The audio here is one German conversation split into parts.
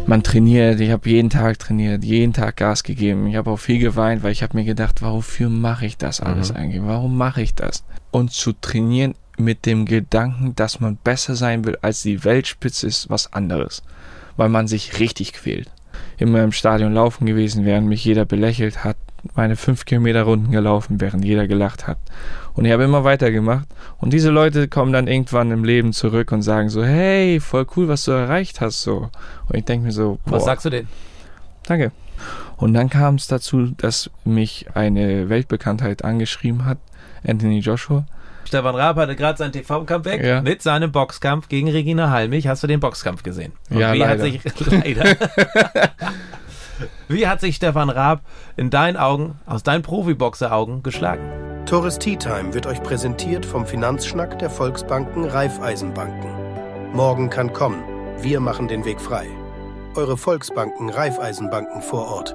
man trainiert, ich habe jeden Tag trainiert, jeden Tag Gas gegeben. Ich habe auch viel geweint, weil ich habe mir gedacht, wofür mache ich das alles eigentlich? Warum mache ich das? Und zu trainieren mit dem Gedanken, dass man besser sein will als die Weltspitze, ist was anderes. Weil man sich richtig quält. Immer im Stadion laufen gewesen, während mich jeder belächelt hat, meine 5 Kilometer Runden gelaufen, während jeder gelacht hat. Und ich habe immer weitergemacht. Und diese Leute kommen dann irgendwann im Leben zurück und sagen so, hey, voll cool, was du erreicht hast. So. Und ich denke mir so, boah. Was sagst du denen? Danke. Und dann kam es dazu, dass mich eine Weltbekanntheit angeschrieben hat, Anthony Joshua. Stefan Raab hatte gerade seinen TV-Kampf weg mit seinem Boxkampf gegen Regina Halmich. Hast du den Boxkampf gesehen? Und ja, leider. Wie hat sich Stefan Raab in deinen Augen, aus deinen Profiboxer-Augen, geschlagen? Tores Tea Time wird euch präsentiert vom Finanzschnack der Volksbanken Raiffeisenbanken. Morgen kann kommen. Wir machen den Weg frei. Eure Volksbanken Raiffeisenbanken vor Ort.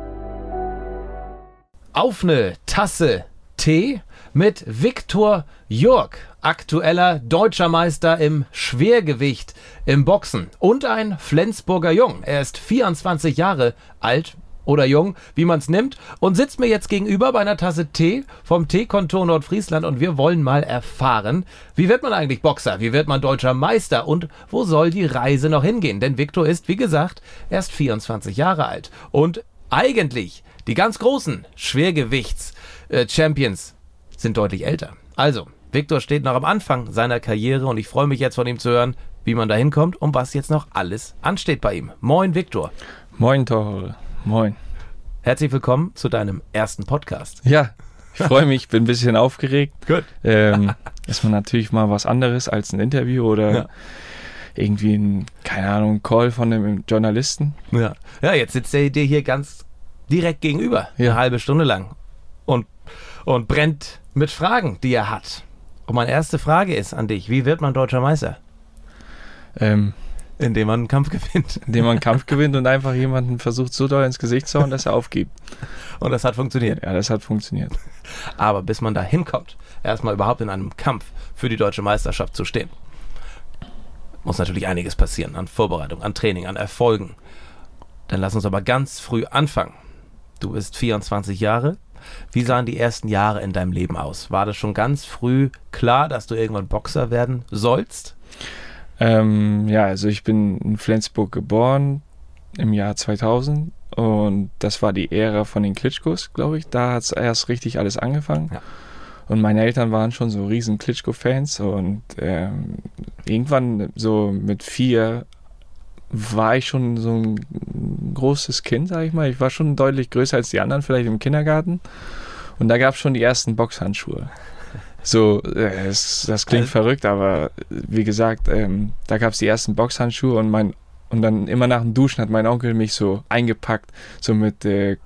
Auf eine Tasse Tee mit Viktor Jurg, aktueller deutscher Meister im Schwergewicht im Boxen und ein Flensburger Jung. Er ist 24 Jahre alt oder jung, wie man es nimmt, und sitzt mir jetzt gegenüber bei einer Tasse Tee vom Teekontor Nordfriesland und wir wollen mal erfahren, wie wird man eigentlich Boxer, wie wird man deutscher Meister und wo soll die Reise noch hingehen? Denn Viktor ist, wie gesagt, erst 24 Jahre alt und eigentlich die ganz großen Schwergewichts-Champions sind deutlich älter. Also, Viktor steht noch am Anfang seiner Karriere und ich freue mich jetzt von ihm zu hören, wie man da hinkommt und was jetzt noch alles ansteht bei ihm. Moin, Viktor. Moin, Tore. Moin. Herzlich willkommen zu deinem ersten Podcast. Ja, ich freue mich, bin ein bisschen aufgeregt. Gut. Ist man natürlich mal was anderes als ein Interview oder irgendwie ein, keine Ahnung, Call von einem Journalisten. Ja, jetzt sitzt er dir hier ganz direkt gegenüber, eine halbe Stunde lang und brennt mit Fragen, die er hat. Und meine erste Frage ist an dich, wie wird man deutscher Meister? Indem man einen Kampf gewinnt. Indem man einen Kampf gewinnt und einfach jemanden versucht so doll ins Gesicht zu hauen, dass er aufgibt. Und das hat funktioniert? Ja, das hat funktioniert. Aber bis man da hinkommt, erstmal überhaupt in einem Kampf für die deutsche Meisterschaft zu stehen, muss natürlich einiges passieren an Vorbereitung, an Training, an Erfolgen. Dann lass uns aber ganz früh anfangen. Du bist 24 Jahre. Wie sahen die ersten Jahre in deinem Leben aus? War das schon ganz früh klar, dass du irgendwann Boxer werden sollst? Also ich bin in Flensburg geboren im Jahr 2000 und das war die Ära von den Klitschkos, glaube ich. Da hat es erst richtig alles angefangen. Ja. Und meine Eltern waren schon so riesen Klitschko-Fans und irgendwann so mit 4 war ich schon so ein großes Kind, sag ich mal. Ich war schon deutlich größer als die anderen, vielleicht im Kindergarten. Und da gab es schon die ersten Boxhandschuhe. So, das klingt verrückt, aber wie gesagt, da gab es die ersten Boxhandschuhe und dann immer nach dem Duschen hat mein Onkel mich so eingepackt, so mit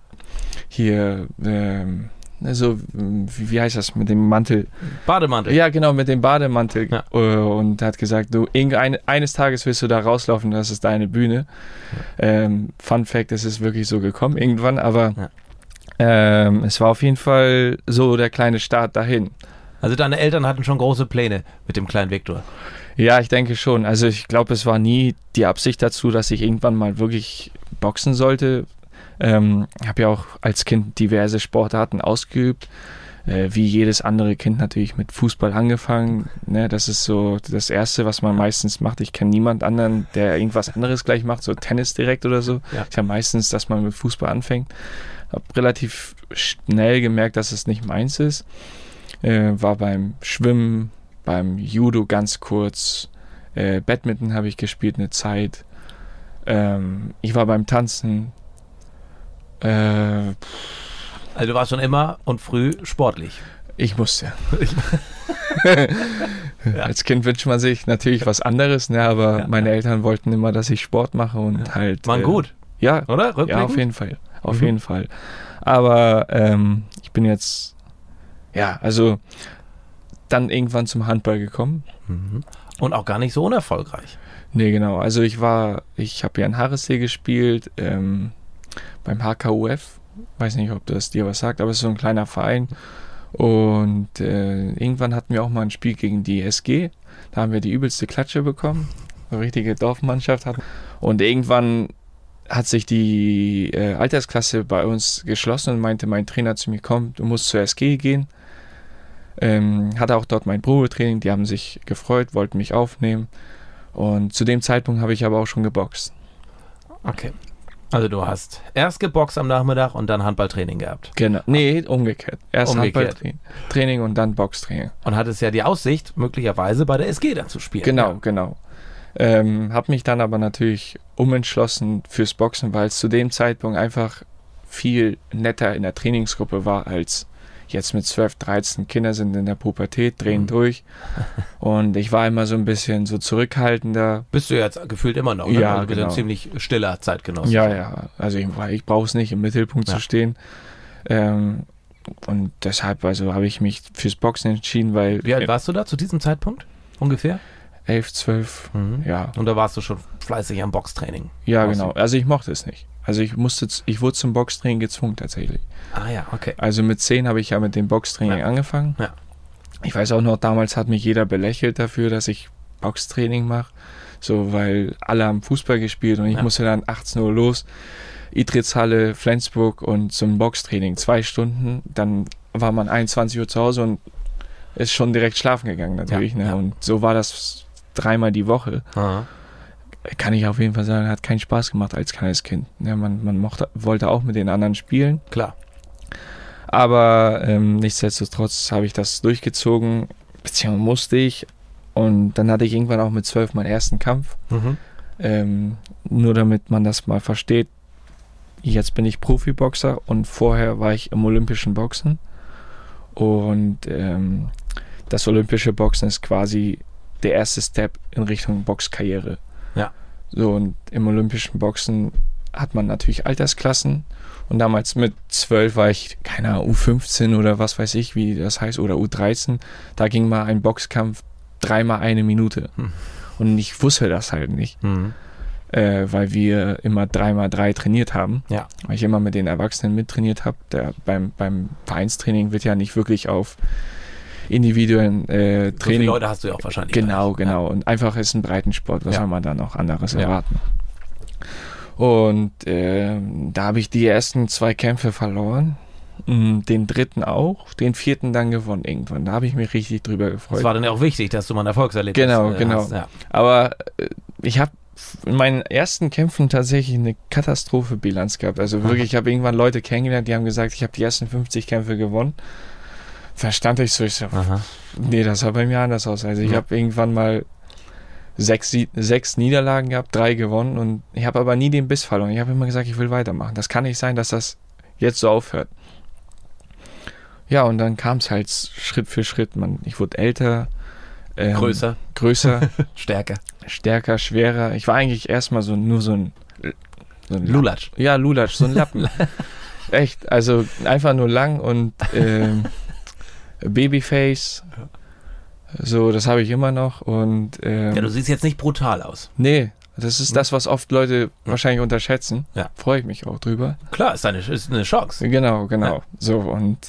so, wie heißt das, mit dem Mantel? Bademantel. Ja, genau, mit dem Bademantel. Ja. Und hat gesagt, du, eines Tages wirst du da rauslaufen, das ist deine Bühne. Ja. Fun Fact, es ist wirklich so gekommen irgendwann, aber es war auf jeden Fall so der kleine Start dahin. Also deine Eltern hatten schon große Pläne mit dem kleinen Viktor? Ja, ich denke schon. Also ich glaube, es war nie die Absicht dazu, dass ich irgendwann mal wirklich boxen sollte. Ich habe ja auch als Kind diverse Sportarten ausgeübt, wie jedes andere Kind natürlich mit Fußball angefangen. Ne, das ist so das Erste, was man meistens macht. Ich kenne niemand anderen, der irgendwas anderes gleich macht, so Tennis direkt oder so. Ja. Ist ja meistens, dass man mit Fußball anfängt. Habe relativ schnell gemerkt, dass es nicht meins ist. War beim Schwimmen, beim Judo ganz kurz, Badminton habe ich gespielt eine Zeit. Ich war beim Tanzen. Also du warst schon immer und früh sportlich. Ich musste. Als Kind wünscht man sich natürlich was anderes, ne, aber meine Eltern wollten immer, dass ich Sport mache und halt... War gut. Ja, oder? Ja, auf jeden Fall. Auf jeden Fall. Aber ich bin jetzt, also dann irgendwann zum Handball gekommen. Und auch gar nicht so unerfolgreich. Nee, genau. Also ich habe ja in Harrissee gespielt, beim HKUF. Weiß nicht, ob das dir was sagt, aber es ist so ein kleiner Verein. Und irgendwann hatten wir auch mal ein Spiel gegen die SG. Da haben wir die übelste Klatsche bekommen. Eine richtige Dorfmannschaft hatten. Und irgendwann hat sich die Altersklasse bei uns geschlossen und meinte mein Trainer zu mir, komm, du musst zur SG gehen. Hatte auch dort mein Probetraining, die haben sich gefreut, wollten mich aufnehmen. Und zu dem Zeitpunkt habe ich aber auch schon geboxt. Okay. Also du hast erst geboxt am Nachmittag und dann Handballtraining gehabt. Genau. Nee, umgekehrt. Erst Handballtraining und dann Boxtraining. Und hattest ja die Aussicht, möglicherweise bei der SG dann zu spielen. Genau. Habe mich dann aber natürlich umentschlossen fürs Boxen, weil es zu dem Zeitpunkt einfach viel netter in der Trainingsgruppe war als jetzt mit 12, 13. Kinder sind in der Pubertät, drehen durch. Und ich war immer so ein bisschen so zurückhaltender. Bist du jetzt gefühlt immer noch, ne? Ja, also du bist genau. ein ziemlich stiller Zeitgenosse. Ja. Also ich brauche es nicht, im Mittelpunkt zu stehen. Und deshalb habe ich mich fürs Boxen entschieden, weil... Wie alt warst du da zu diesem Zeitpunkt ungefähr? 11, 12, ja. Und da warst du schon fleißig am Boxtraining? Ja, genau. Also ich mochte es nicht. Also ich wurde zum Boxtraining gezwungen tatsächlich. Ah ja, okay. Also mit 10 habe ich ja mit dem Boxtraining angefangen. Ja. Ich weiß auch noch, damals hat mich jeder belächelt dafür, dass ich Boxtraining mache. So, weil alle haben Fußball gespielt und ich musste dann 18 Uhr los. Idritzhalle, Flensburg und zum Boxtraining 2 Stunden. Dann war man 21 Uhr zu Hause und ist schon direkt schlafen gegangen natürlich. Ja, ne? ja. Und so war das 3-mal die Woche. Aha. Kann ich auf jeden Fall sagen, hat keinen Spaß gemacht als kleines Kind. Ja, man wollte auch mit den anderen spielen. Klar. Aber nichtsdestotrotz habe ich das durchgezogen, beziehungsweise musste ich. Und dann hatte ich irgendwann auch mit 12 meinen ersten Kampf. Nur damit man das mal versteht, jetzt bin ich Profiboxer und vorher war ich im olympischen Boxen. Und das olympische Boxen ist quasi der erste Step in Richtung Boxkarriere. Ja. So, und im olympischen Boxen hat man natürlich Altersklassen. Und damals mit 12 war ich, keine Ahnung, U15 oder was weiß ich, wie das heißt, oder U13. Da ging mal ein Boxkampf 3-mal 1 Minute. Und ich wusste das halt nicht. Weil wir immer 3x3 trainiert haben. Ja. Weil ich immer mit den Erwachsenen mittrainiert habe. Beim Vereinstraining wird ja nicht wirklich auf individuellen Training. So viele Leute hast du ja auch wahrscheinlich. Genau. Ja. Und einfach ist ein Breitensport. Was soll man da noch anderes erwarten? Und da habe ich die ersten 2 Kämpfe verloren. Den 3. auch, den 4. dann gewonnen irgendwann. Da habe ich mich richtig drüber gefreut. Das war dann ja auch wichtig, dass du mal ein Erfolgserlebnis Genau. hast. Ja. Aber ich habe in meinen ersten Kämpfen tatsächlich eine Katastrophe-Bilanz gehabt. Also wirklich, ich habe irgendwann Leute kennengelernt, die haben gesagt, ich habe die ersten 50 Kämpfe gewonnen. Verstand ich so, nee, das sah bei mir anders aus. Also ich habe irgendwann mal 6 Niederlagen gehabt, 3 gewonnen und ich habe aber nie den Biss verloren. Ich habe immer gesagt, ich will weitermachen. Das kann nicht sein, dass das jetzt so aufhört. Ja, und dann kam es halt Schritt für Schritt. Ich wurde älter. Größer. Stärker, schwerer. Ich war eigentlich erstmal nur so ein Lulatsch. Ja, Lulatsch, so ein Lappen. Echt, also einfach nur lang und Babyface. So, das habe ich immer noch. Und du siehst jetzt nicht brutal aus. Nee, das ist das, was oft Leute wahrscheinlich unterschätzen. Ja. Freue ich mich auch drüber. Klar, ist eine Chance. Genau. Ja. So, und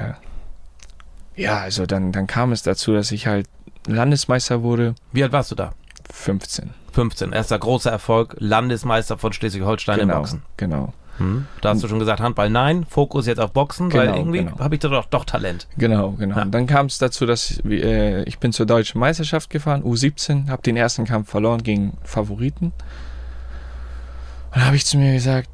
also dann kam es dazu, dass ich halt Landesmeister wurde. Wie alt warst du da? 15. 15. Erster großer Erfolg, Landesmeister von Schleswig-Holstein im Boxen. Genau. Da hast du schon gesagt, Handball nein, Fokus jetzt auf Boxen, weil irgendwie habe ich da doch Talent. Genau. Ja. Und dann kam es dazu, dass ich bin zur Deutschen Meisterschaft gefahren, U17, habe den ersten Kampf verloren gegen Favoriten. Und da habe ich zu mir gesagt,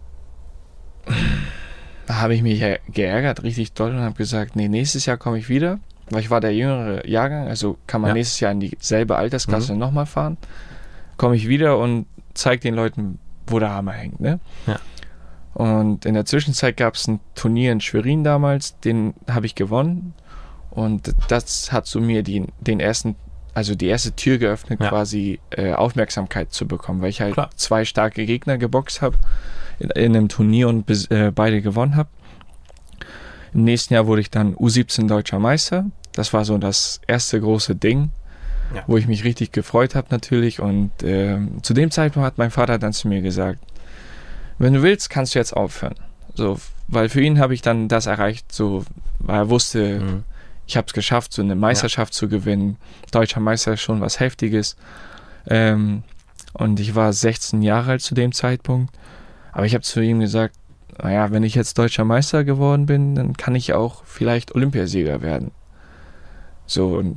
da habe ich mich geärgert, richtig doll, und habe gesagt, nee, nächstes Jahr komme ich wieder, weil ich war der jüngere Jahrgang, also kann man nächstes Jahr in dieselbe Altersklasse nochmal fahren. Komme ich wieder und zeige den Leuten, wo der Hammer hängt. Ne? Ja. Und in der Zwischenzeit gab es ein Turnier in Schwerin damals, den habe ich gewonnen. Und das hat so mir die erste Tür geöffnet, quasi Aufmerksamkeit zu bekommen, weil ich halt 2 starke Gegner geboxt habe in einem Turnier und beide gewonnen habe. Im nächsten Jahr wurde ich dann U17 Deutscher Meister. Das war so das erste große Ding, wo ich mich richtig gefreut habe natürlich. Und zu dem Zeitpunkt hat mein Vater dann zu mir gesagt, wenn du willst, kannst du jetzt aufhören. So, weil für ihn habe ich dann das erreicht, so, weil er wusste, ich habe es geschafft, so eine Meisterschaft zu gewinnen. Deutscher Meister ist schon was Heftiges. Und ich war 16 Jahre alt zu dem Zeitpunkt. Aber ich habe zu ihm gesagt, naja, wenn ich jetzt deutscher Meister geworden bin, dann kann ich auch vielleicht Olympiasieger werden. So, und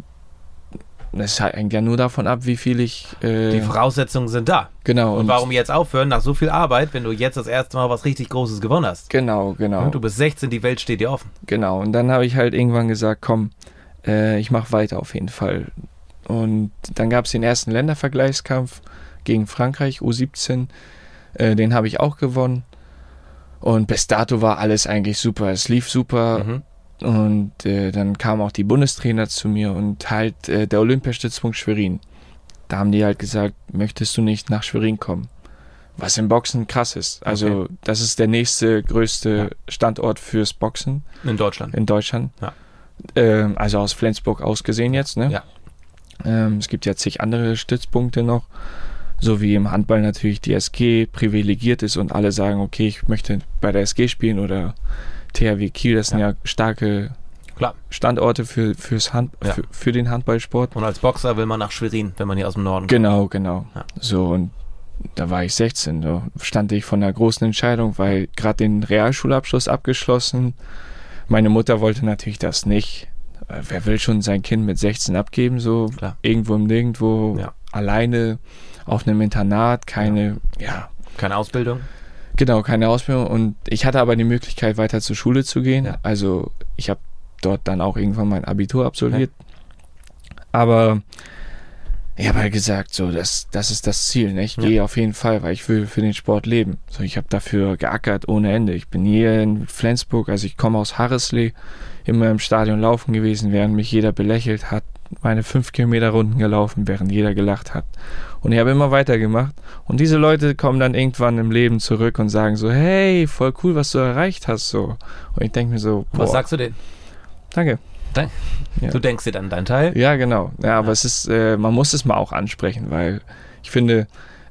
es hängt ja nur davon ab, wie viel ich... Die Voraussetzungen sind da. Genau. Und warum jetzt aufhören, nach so viel Arbeit, wenn du jetzt das erste Mal was richtig Großes gewonnen hast? Genau. Du bist 16, die Welt steht dir offen. Genau, und dann habe ich halt irgendwann gesagt, komm, ich mache weiter auf jeden Fall. Und dann gab es den ersten Ländervergleichskampf gegen Frankreich, U17. Den habe ich auch gewonnen. Und bis dato war alles eigentlich super. Es lief super. Und dann kamen auch die Bundestrainer zu mir und halt der Olympiastützpunkt Schwerin. Da haben die halt gesagt, möchtest du nicht nach Schwerin kommen? Was im Boxen krass ist. Also das ist der nächste größte Standort fürs Boxen. In Deutschland. Ja. Also aus Flensburg aus gesehen jetzt. Ne? Ja. Es gibt ja zig andere Stützpunkte noch. So wie im Handball natürlich die SG privilegiert ist und alle sagen, okay, ich möchte bei der SG spielen oder THW Kiel, das sind ja starke Standorte für den Handballsport. Und als Boxer will man nach Schwerin, wenn man hier aus dem Norden kommt. Genau. Ja. So, und da war ich 16, da stand ich vor einer großen Entscheidung, weil gerade den Realschulabschluss abgeschlossen. Meine Mutter wollte natürlich das nicht. Wer will schon sein Kind mit 16 abgeben, so irgendwo im Nirgendwo, alleine auf einem Internat, keine Ausbildung? Genau, keine Ausbildung. Und ich hatte aber die Möglichkeit, weiter zur Schule zu gehen. Ja. Also ich habe dort dann auch irgendwann mein Abitur absolviert. Ja. Aber ich habe halt gesagt, so, das ist das Ziel. Ne? Ich gehe auf jeden Fall, weil ich will für den Sport leben. So, ich habe dafür geackert ohne Ende. Ich bin hier in Flensburg, also ich komme aus Harrisley, immer im Stadion laufen gewesen, während mich jeder belächelt hat. Meine 5 Kilometer Runden gelaufen, während jeder gelacht hat. Und ich habe immer weitergemacht. Und diese Leute kommen dann irgendwann im Leben zurück und sagen so, hey, voll cool, was du erreicht hast. So. Und ich denke mir so, boah. Was sagst du denen? Danke. Ja. Du denkst dir dann deinen Teil? Ja, genau. Ja, aber es ist, man muss es mal auch ansprechen, weil ich finde,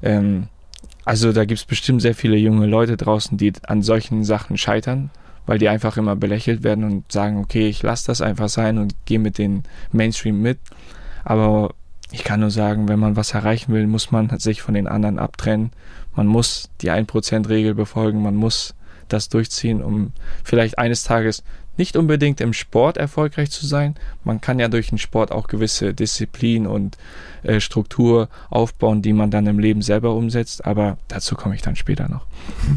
also da gibt es bestimmt sehr viele junge Leute draußen, die an solchen Sachen scheitern, weil die einfach immer belächelt werden und sagen, okay, ich lasse das einfach sein und gehe mit den Mainstream mit. Aber ich kann nur sagen, wenn man was erreichen will, muss man sich von den anderen abtrennen. Man muss die 1%-Regel befolgen, man muss das durchziehen, um vielleicht eines Tages nicht unbedingt im Sport erfolgreich zu sein. Man kann ja durch den Sport auch gewisse Disziplin und Struktur aufbauen, die man dann im Leben selber umsetzt. Aber dazu komme ich dann später noch.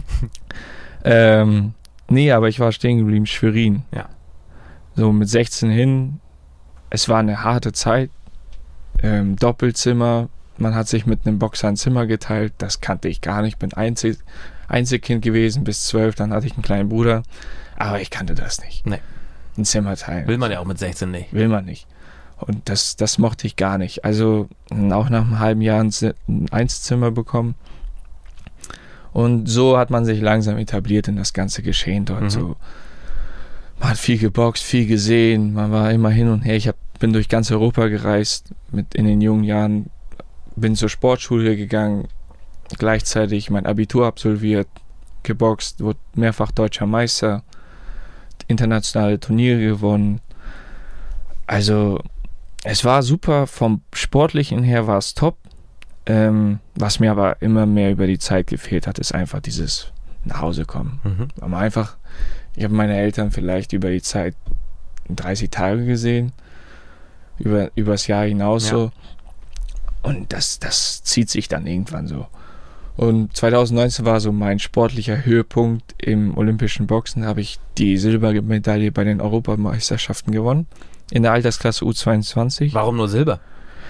Nee, aber ich war stehen geblieben, Schwerin. Ja. So mit 16 hin. Es war eine harte Zeit. Doppelzimmer. Man hat sich mit einem Boxer ein Zimmer geteilt. Das kannte ich gar nicht. Ich bin Einzelkind gewesen bis 12. Dann hatte ich einen kleinen Bruder. Aber ich kannte das nicht. Nee. Ein Zimmer teilen. Will man ja auch mit 16 nicht. Will man nicht. Und das mochte ich gar nicht. Also auch nach einem halben Jahr ein Einzelzimmer bekommen. Und so hat man sich langsam etabliert in das ganze Geschehen dort. So, man hat viel geboxt, viel gesehen. Man war immer hin und her. Ich bin durch ganz Europa gereist in den jungen Jahren. Bin zur Sportschule gegangen. Gleichzeitig mein Abitur absolviert. Geboxt, wurde mehrfach deutscher Meister. Internationale Turniere gewonnen. Also es war super, vom Sportlichen her war es top. Was mir aber immer mehr über die Zeit gefehlt hat, ist einfach dieses nach Hause kommen. Ich habe meine Eltern vielleicht über die Zeit 30 Tage gesehen, übers Jahr hinaus so. Und das zieht sich dann irgendwann so. Und 2019 war so mein sportlicher Höhepunkt im olympischen Boxen. Da habe ich die Silbermedaille bei den Europameisterschaften gewonnen. In der Altersklasse U22. Warum nur Silber?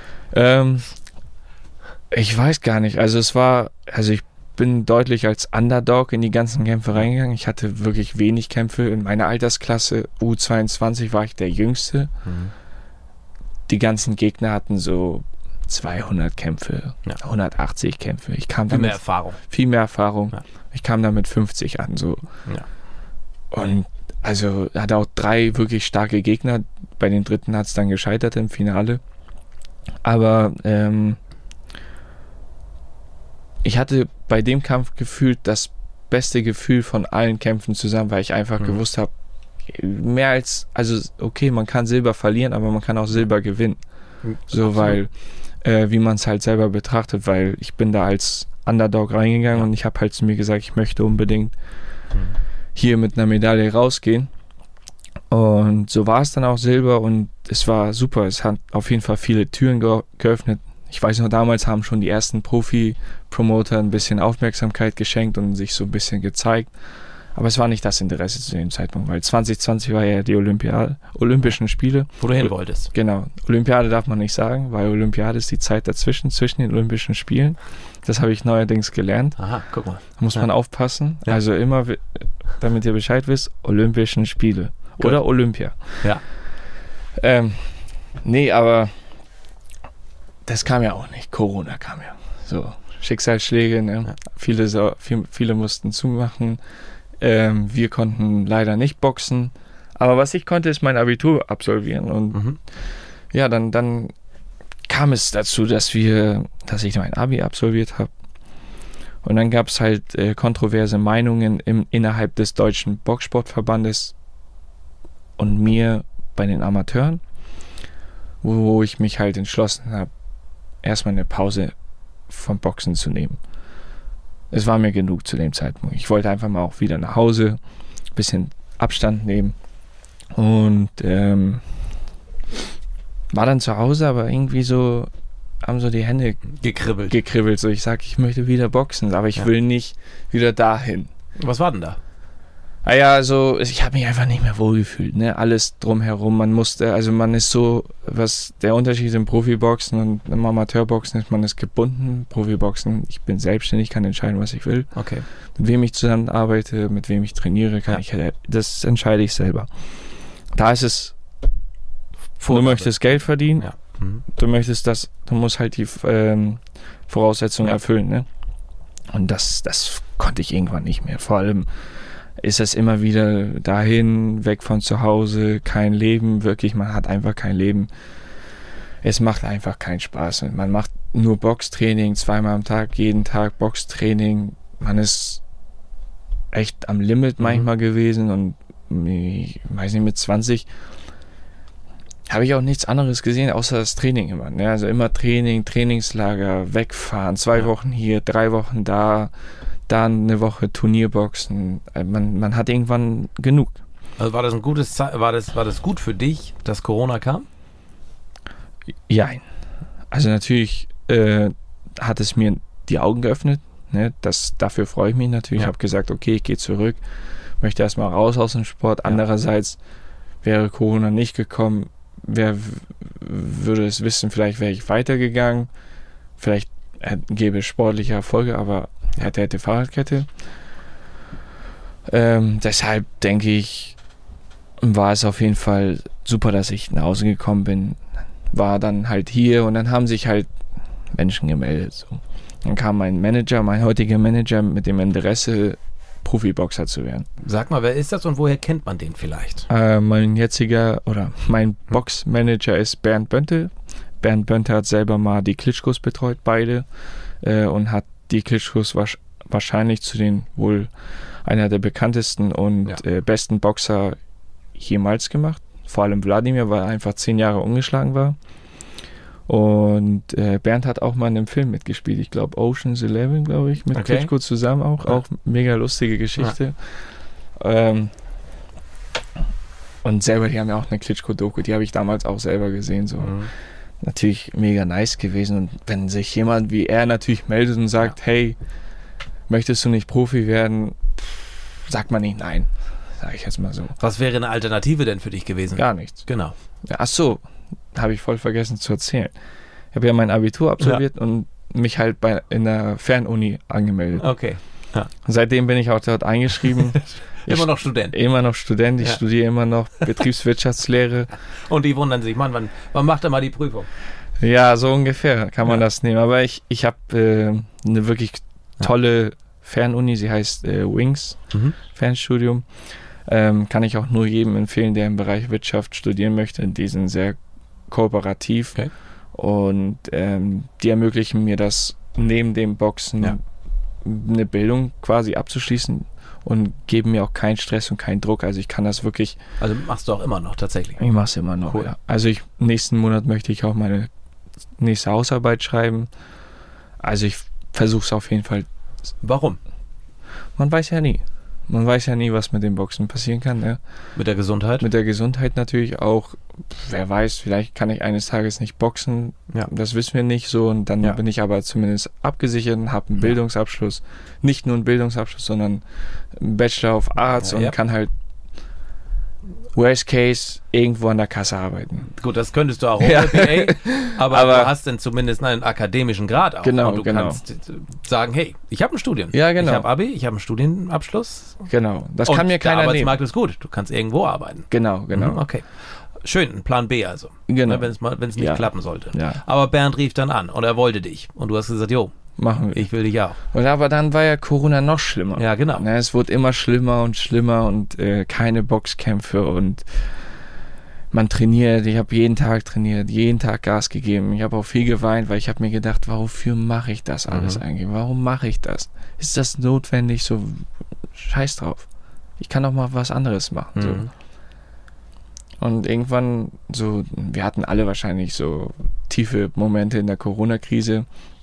Ich weiß gar nicht. Also ich bin deutlich als Underdog in die ganzen Kämpfe reingegangen. Ich hatte wirklich wenig Kämpfe. In meiner Altersklasse U22 war ich der Jüngste. Die ganzen Gegner hatten so 200 Kämpfe, 180 Kämpfe. Ich kam viel mehr Erfahrung. Viel mehr Erfahrung. Ja. Ich kam da mit 50 an. So. Ja. Und also hatte auch 3 wirklich starke Gegner. Bei den dritten hat es dann gescheitert im Finale. Aber ich hatte bei dem Kampf gefühlt das beste Gefühl von allen Kämpfen zusammen, weil ich einfach gewusst habe, mehr als, also okay, man kann Silber verlieren, aber man kann auch Silber gewinnen. So, weil wie man es halt selber betrachtet, weil ich bin da als Underdog reingegangen und ich habe halt zu mir gesagt, ich möchte unbedingt hier mit einer Medaille rausgehen. Und so war es dann auch Silber und es war super. Es hat auf jeden Fall viele Türen geöffnet. Ich weiß noch, damals haben schon die ersten Profi-Promoter ein bisschen Aufmerksamkeit geschenkt und sich so ein bisschen gezeigt. Aber es war nicht das Interesse zu dem Zeitpunkt, weil 2020 war ja die Olympischen Spiele. Wo du hin wolltest. Genau. Olympiade darf man nicht sagen, weil Olympiade ist die Zeit dazwischen, zwischen den Olympischen Spielen. Das habe ich neuerdings gelernt. Aha, guck mal. Da muss man aufpassen. Ja. Also immer, damit ihr Bescheid wisst, Olympischen Spiele. Gut. Oder Olympia. Ja. Nee, aber das kam ja auch nicht. Corona kam ja. So, Schicksalsschläge, ne? Ja. Viele mussten zumachen. Wir konnten leider nicht boxen. Aber was ich konnte, ist mein Abitur absolvieren. Und ja, dann kam es dazu, dass ich mein Abi absolviert habe. Und dann gab es halt kontroverse Meinungen innerhalb des Deutschen Boxsportverbandes und mir bei den Amateuren, wo ich mich halt entschlossen habe, erstmal eine Pause vom Boxen zu nehmen. Es war mir genug zu dem Zeitpunkt. Ich wollte einfach mal auch wieder nach Hause, ein bisschen Abstand nehmen und war dann zu Hause, aber irgendwie so haben so die Hände gekribbelt. So, ich sag, ich möchte wieder boxen, aber ich will nicht wieder dahin. Was war denn da? Naja, also ich habe mich einfach nicht mehr wohlgefühlt, ne? Alles drumherum, man ist so, was der Unterschied im Profiboxen und im Amateurboxen ist, man ist gebunden. Profiboxen, ich bin selbstständig, kann entscheiden, was ich will. Okay. Mit wem ich zusammenarbeite, mit wem ich trainiere, das entscheide ich selber. Da ist es, du möchtest Geld verdienen, du musst halt die Voraussetzungen erfüllen, ne? Und das konnte ich irgendwann nicht mehr. Vor allem ist es immer wieder dahin, weg von zu Hause, kein Leben, wirklich, man hat einfach kein Leben. Es macht einfach keinen Spaß. Man macht nur Boxtraining, 2-mal am Tag, jeden Tag Boxtraining. Man ist echt am Limit manchmal gewesen und ich weiß nicht, mit 20 habe ich auch nichts anderes gesehen, außer das Training immer. Ne? Also immer Training, Trainingslager, wegfahren, 2 Wochen hier, 3 Wochen da, dann eine Woche Turnierboxen. Man hat irgendwann genug. Also war das gut für dich, dass Corona kam? Jein. Also natürlich hat es mir die Augen geöffnet. Ne? Dafür freue ich mich natürlich. Ich habe gesagt, okay, ich gehe zurück, möchte erstmal raus aus dem Sport. Andererseits wäre Corona nicht gekommen, wer würde es wissen, vielleicht wäre ich weitergegangen, vielleicht gäbe es sportliche Erfolge, aber hätte Fahrradkette. Deshalb denke ich, war es auf jeden Fall super, dass ich nach Hause gekommen bin, war dann halt hier und dann haben sich halt Menschen gemeldet. So. Dann kam mein heutiger Manager mit dem Interesse, Profiboxer zu werden. Sag mal, wer ist das und woher kennt man den vielleicht? Mein Boxmanager ist Bernd Bönte. Bernd Bönte hat selber mal die Klitschkos betreut, beide, und hat die Klitschkos wahrscheinlich zu den wohl einer der bekanntesten und besten Boxer jemals gemacht. Vor allem Wladimir, weil er einfach 10 Jahre ungeschlagen war. Und Bernd hat auch mal in einem Film mitgespielt. Ich glaube Ocean's 11, glaube ich, mit Klitschko zusammen auch. Ja. Auch mega lustige Geschichte. Ja. Und selber, die haben ja auch eine Klitschko-Doku, die habe ich damals auch selber gesehen. So. Natürlich mega nice gewesen. Und wenn sich jemand wie er natürlich meldet und sagt, hey, möchtest du nicht Profi werden, sagt man nicht nein. Sage ich jetzt mal so. Was wäre eine Alternative denn für dich gewesen? Gar nichts. Genau. Ja, ach so, habe ich voll vergessen zu erzählen. Ich habe ja mein Abitur absolviert und mich halt in der Fernuni angemeldet. Okay. Ja. Seitdem bin ich auch dort eingeschrieben. Immer noch Student. Immer noch Student. Ich studiere immer noch Betriebswirtschaftslehre. Und die wundern sich, Mann, wann macht er mal die Prüfung? Ja, so ungefähr kann man das nehmen. Aber ich habe eine wirklich tolle Fernuni, sie heißt Wings Fernstudium. Kann ich auch nur jedem empfehlen, der im Bereich Wirtschaft studieren möchte. Die sind sehr kooperativ und die ermöglichen mir das, neben dem Boxen eine Bildung quasi abzuschließen und geben mir auch keinen Stress und keinen Druck. Also ich kann das wirklich... Also machst du auch immer noch tatsächlich? Ich mache es immer noch, cool. ja. Also nächsten Monat möchte ich auch meine nächste Hausarbeit schreiben. Also ich versuche es auf jeden Fall. Warum? Man weiß ja nie. Man weiß ja nie, was mit dem Boxen passieren kann. Ne? Mit der Gesundheit? Mit der Gesundheit natürlich auch. Wer weiß, vielleicht kann ich eines Tages nicht boxen. Ja. Das wissen wir nicht so. Und dann bin ich aber zumindest abgesichert und habe einen Bildungsabschluss. Nicht nur einen Bildungsabschluss, sondern einen Bachelor of Arts und kann halt Worst Case irgendwo an der Kasse arbeiten. Gut, das könntest du auch ohne BA, aber du hast dann zumindest einen akademischen Grad auch. Genau, und du kannst sagen, hey, ich habe ein Studium. Ja, genau. Ich habe Abi, ich habe einen Studienabschluss. Genau, das kann mir keiner nehmen. Der Arbeitsmarkt ist gut, du kannst irgendwo arbeiten. Genau. Okay. Schön, ein Plan B also. Genau. Wenn es nicht klappen sollte. Ja. Aber Bernd rief dann an und er wollte dich. Und du hast gesagt, jo, machen wir. Ich will dich auch. Aber dann war ja Corona noch schlimmer. Ja, genau. Es wurde immer schlimmer und keine Boxkämpfe und man trainiert. Ich habe jeden Tag trainiert, jeden Tag Gas gegeben. Ich habe auch viel geweint, weil ich habe mir gedacht, wofür mache ich das alles eigentlich? Warum mache ich das? Ist das notwendig? So, scheiß drauf. Ich kann doch mal was anderes machen. So. Und irgendwann so, wir hatten alle wahrscheinlich so tiefe Momente in der Corona-Krise.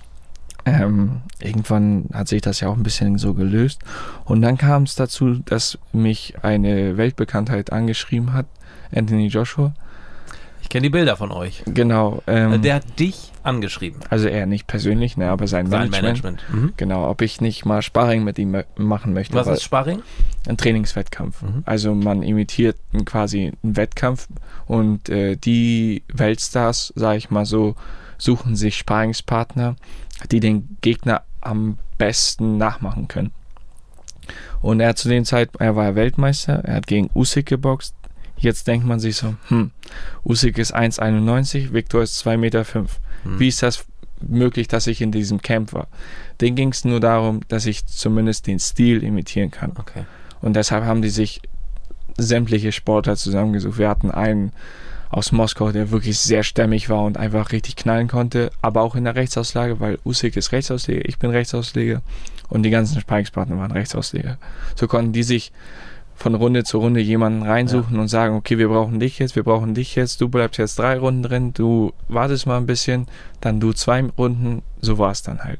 Irgendwann hat sich das ja auch ein bisschen so gelöst. Und dann kam es dazu, dass mich eine Weltbekanntheit angeschrieben hat, Anthony Joshua. Ich kenne die Bilder von euch. Genau. Der hat dich angeschrieben. Also er nicht persönlich, ne, aber sein Management. Genau, ob ich nicht mal Sparring mit ihm machen möchte. Was ist Sparring? Ein Trainingswettkampf. Also man imitiert quasi einen Wettkampf und die Weltstars, sage ich mal so, suchen sich Sparringspartner, die den Gegner am besten nachmachen können. Und er hat zu dem Zeitpunkt, er war Weltmeister, er hat gegen Usyk geboxt. Jetzt denkt man sich so, Usyk ist 1,91, Viktor ist 2,5 Meter. Wie ist das möglich, dass ich in diesem Camp war? Denen ging es nur darum, dass ich zumindest den Stil imitieren kann. Okay. Und deshalb haben die sich sämtliche Sportler zusammengesucht. Wir hatten einen aus Moskau, der wirklich sehr stämmig war und einfach richtig knallen konnte, aber auch in der Rechtsauslage, weil Usyk ist Rechtsausleger, ich bin Rechtsausleger und die ganzen Sparringspartner waren Rechtsausleger. So konnten die sich von Runde zu Runde jemanden reinsuchen und sagen, okay, wir brauchen dich jetzt, du bleibst jetzt 3 Runden drin, du wartest mal ein bisschen, dann du 2 Runden, so war es dann halt.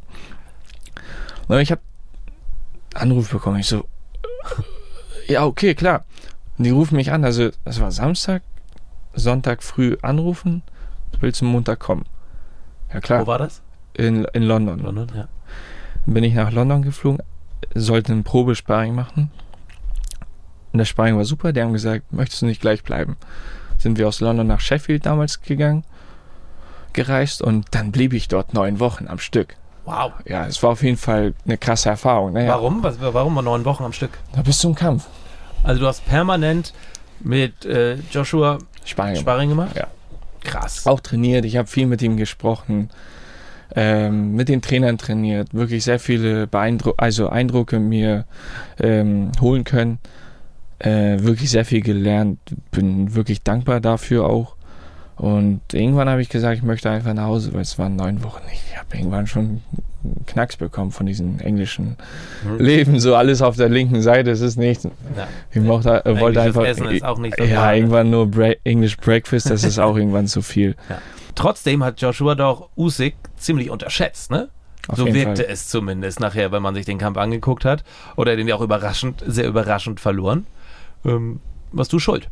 Und ich habe Anruf bekommen, ich so, ja, okay, klar. Und die rufen mich an, also das war Samstag, Sonntag früh anrufen, willst du Montag kommen? Ja, klar. Wo war das? In London. London, ja. Dann bin ich nach London geflogen, sollte ein Probesparring machen. Und das Sparring war super, die haben gesagt, möchtest du nicht gleich bleiben? Sind wir aus London nach Sheffield damals gereist und dann blieb ich dort 9 Wochen am Stück. Wow. Ja, es war auf jeden Fall eine krasse Erfahrung. Naja. Warum? Warum 9 Wochen am Stück? Na, bis zum Kampf. Also du hast permanent mit Joshua Sparring gemacht? Ja. Krass. Auch trainiert, ich habe viel mit ihm gesprochen, mit den Trainern trainiert, wirklich sehr viele Eindrücke mir holen können, wirklich sehr viel gelernt, bin wirklich dankbar dafür auch. Und irgendwann habe ich gesagt, ich möchte einfach nach Hause, weil es waren 9 Wochen. Ich habe irgendwann schon einen Knacks bekommen von diesem englischen Leben, so alles auf der linken Seite, es ist nichts. Ja. Ich wollte einfach, Essen ist auch nicht so irgendwann nur English Breakfast, das ist auch irgendwann zu viel. Ja. Trotzdem hat Joshua doch Usyk ziemlich unterschätzt, ne? So wirkte es zumindest nachher, wenn man sich den Kampf angeguckt hat. Oder den ja auch sehr überraschend verloren. Warst du schuld?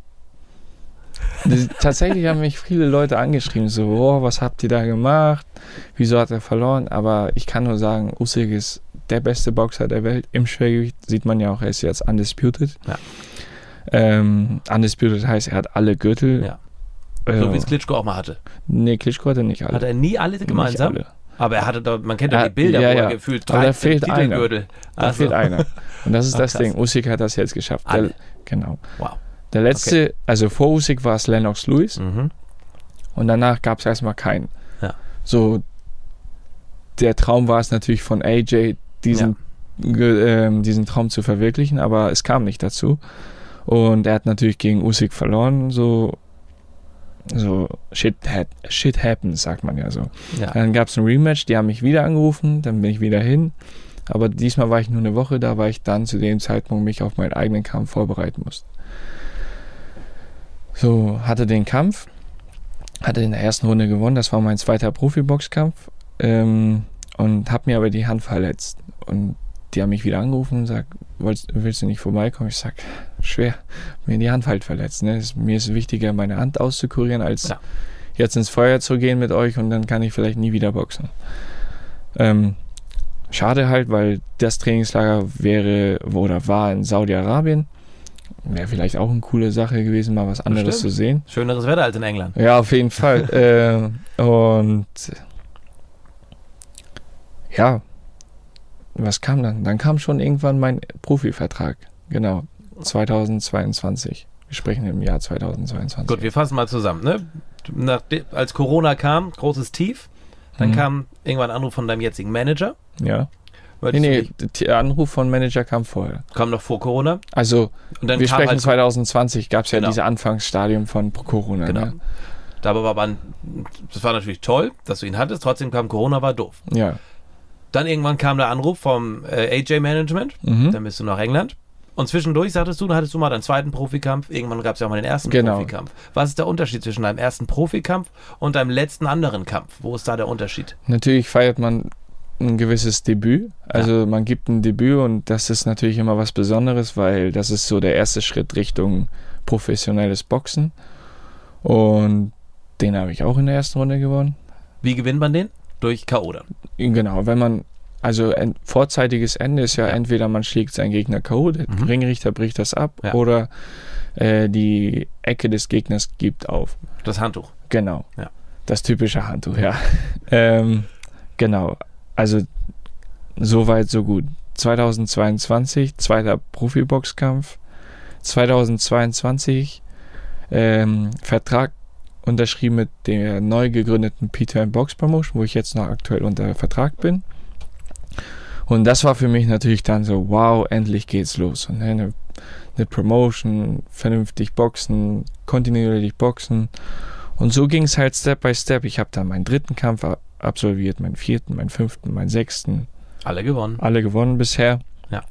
Tatsächlich haben mich viele Leute angeschrieben, so, was habt ihr da gemacht? Wieso hat er verloren? Aber ich kann nur sagen, Usyk ist der beste Boxer der Welt. Im Schwergewicht sieht man ja auch, er ist jetzt undisputed. Ja. Undisputed heißt, er hat alle Gürtel. Ja. So wie es Klitschko auch mal hatte. Nee, Klitschko hatte nicht alle. Hat er nie alle gemeinsam? Nicht alle. Aber er hatte doch, man kennt doch die Bilder, wo er gefühlt 13 Titelgürtel. Da fehlt einer. Und das ist das Ding. Usyk hat das jetzt geschafft. Genau. Wow. Der letzte, also vor Usyk war es Lennox Lewis und danach gab es erstmal keinen. Ja. So, der Traum war es natürlich von AJ, diesen Traum zu verwirklichen, aber es kam nicht dazu. Und er hat natürlich gegen Usyk verloren, so shit happens, sagt man ja so. Ja. Dann gab es ein Rematch, die haben mich wieder angerufen, dann bin ich wieder hin. Aber diesmal war ich nur eine Woche da, weil ich dann zu dem Zeitpunkt mich auf meinen eigenen Kampf vorbereiten musste. So, hatte den Kampf, Hatte in der ersten Runde gewonnen, das war mein zweiter Profiboxkampf und habe mir aber die Hand verletzt. Und die haben mich wieder angerufen und gesagt, willst du nicht vorbeikommen? Ich sag, schwer, mir die Hand halt verletzt. Ne? Mir ist wichtiger, meine Hand auszukurieren, als jetzt ins Feuer zu gehen mit euch und dann kann ich vielleicht nie wieder boxen. Schade halt, weil das Trainingslager war in Saudi-Arabien. Wäre vielleicht auch eine coole Sache gewesen, mal was anderes zu sehen. Schöneres Wetter als in England. Ja, auf jeden Fall. Und ja, was kam dann? Dann kam schon irgendwann mein Profivertrag. Genau, 2022. Wir sprechen im Jahr 2022. Gut, wir fassen mal zusammen. Ne? Als Corona kam, großes Tief. Dann kam irgendwann ein Anruf von deinem jetzigen Manager. Ja. Nee, der Anruf von Manager kam vorher. Kam noch vor Corona? Also, und dann wir sprechen 2020, gab es ja diese Anfangsstadium von Corona. Genau. Ne? Das war natürlich toll, dass du ihn hattest, trotzdem kam Corona, war doof. Ja. Dann irgendwann kam der Anruf vom AJ-Management, dann bist du nach England. Und zwischendurch, sagtest du, dann hattest du mal deinen zweiten Profikampf, irgendwann gab es ja auch mal den ersten Profikampf. Was ist der Unterschied zwischen deinem ersten Profikampf und deinem letzten anderen Kampf? Wo ist da der Unterschied? Natürlich feiert man ein gewisses Debüt, also man gibt ein Debüt und das ist natürlich immer was Besonderes, weil das ist so der erste Schritt Richtung professionelles Boxen und den habe ich auch in der ersten Runde gewonnen. Wie gewinnt man den? Durch K.O. dann? Genau, wenn man, also ein vorzeitiges Ende ist ja entweder man schlägt seinen Gegner K.O., der Ringrichter bricht das ab oder die Ecke des Gegners gibt auf. Das Handtuch. Genau, das typische Handtuch, genau. Also, so weit, so gut. 2022, zweiter Profiboxkampf. 2022, Vertrag unterschrieben mit der neu gegründeten P2M Box Promotion, wo ich jetzt noch aktuell unter Vertrag bin. Und das war für mich natürlich dann so, wow, endlich geht's los. Und eine Promotion, vernünftig boxen, kontinuierlich boxen. Und so ging es halt Step by Step. Ich habe dann meinen dritten Kampf absolviert, meinen vierten, meinen fünften, meinen sechsten. Alle gewonnen. Alle gewonnen bisher. Ja.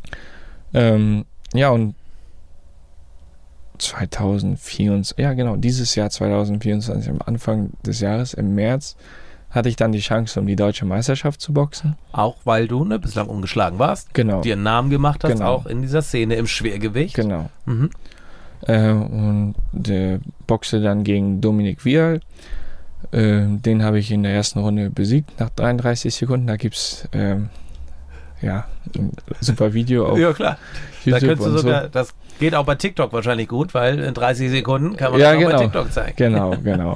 Und 2024, dieses Jahr 2024, am Anfang des Jahres, im März, hatte ich dann die Chance, um die deutsche Meisterschaft zu boxen. Auch weil du bislang ungeschlagen warst. Genau. Dir einen Namen gemacht hast, auch in dieser Szene im Schwergewicht. Genau. Und boxe dann gegen Dominik Vial. Den habe ich in der ersten Runde besiegt, nach 33 Sekunden. Da gibt es ein super Video auf Ja, klar. YouTube. Da könntest du sogar, das geht auch bei TikTok wahrscheinlich gut, weil in 30 Sekunden kann man das auch bei TikTok zeigen. Genau.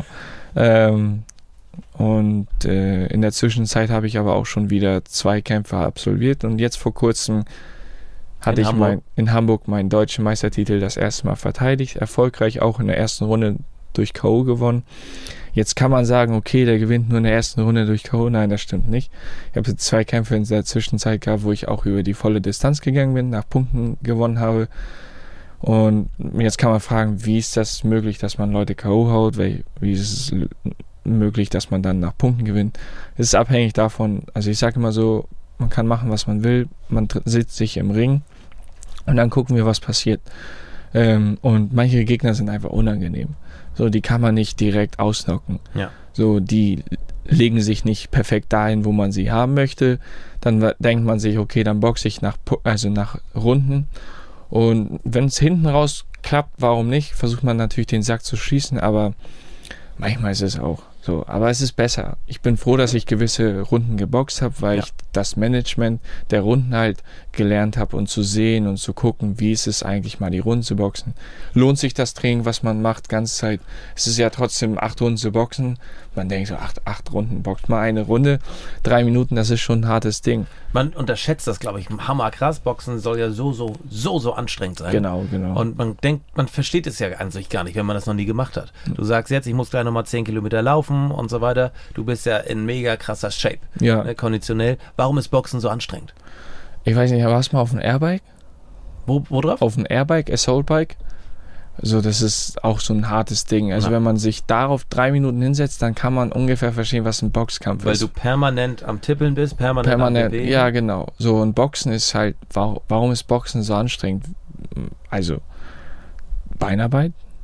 Und in der Zwischenzeit habe ich aber auch schon wieder 2 Kämpfe absolviert. Und jetzt vor kurzem hatte ich in Hamburg meinen deutschen Meistertitel das erste Mal verteidigt. Erfolgreich auch in der ersten Runde durch K.O. gewonnen. Jetzt kann man sagen, okay, der gewinnt nur in der ersten Runde durch K.O. Nein, das stimmt nicht. Ich habe 2 Kämpfe in der Zwischenzeit gehabt, wo ich auch über die volle Distanz gegangen bin, nach Punkten gewonnen habe. Und jetzt kann man fragen, wie ist das möglich, dass man Leute K.O. haut? Wie ist es möglich, dass man dann nach Punkten gewinnt? Es ist abhängig davon, also ich sage immer so, man kann machen, was man will. Man sitzt sich im Ring und dann gucken wir, was passiert. Und manche Gegner sind einfach unangenehm. So, die kann man nicht direkt ausnocken. Ja. So, die legen sich nicht perfekt dahin, wo man sie haben möchte. Dann denkt man sich, okay, dann boxe ich nach Runden. Und wenn es hinten raus klappt, warum nicht? Versucht man natürlich den Sack zu schießen, aber manchmal ist es auch so. Aber es ist besser. Ich bin froh, dass ich gewisse Runden geboxt habe, weil ich das Management der Runden halt gelernt habe und zu sehen und zu gucken, wie ist es eigentlich mal die Runden zu boxen. Lohnt sich das Training, was man macht, ganze Zeit? Es ist ja trotzdem 8 Runden zu boxen. Man denkt so, 8 Runden, boxt mal eine Runde. 3 Minuten, das ist schon ein hartes Ding. Man unterschätzt das, glaube ich, hammerkrass. Boxen soll ja so anstrengend sein. Genau. Und man denkt, man versteht es ja an sich gar nicht, wenn man das noch nie gemacht hat. Du sagst jetzt, ich muss gleich nochmal 10 Kilometer laufen und so weiter. Du bist ja in mega krasser Shape. Ja. Konditionell. Warum ist Boxen so anstrengend? Ich weiß nicht, warst du mal auf einem Airbike? Wo drauf? Auf einem Airbike, Assault Bike. Also das ist auch so ein hartes Ding. Also wenn man sich darauf 3 Minuten hinsetzt, dann kann man ungefähr verstehen, was ein Boxkampf ist. Weil du permanent am Tippeln bist, permanent am Bewegen. Ja, genau. So, und Boxen ist halt, warum ist Boxen so anstrengend? Also Beinarbeit,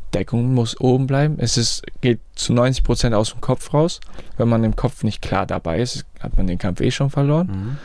Deckung muss oben bleiben. Geht zu 90% aus dem Kopf raus. Wenn man im Kopf nicht klar dabei ist, hat man den Kampf schon verloren.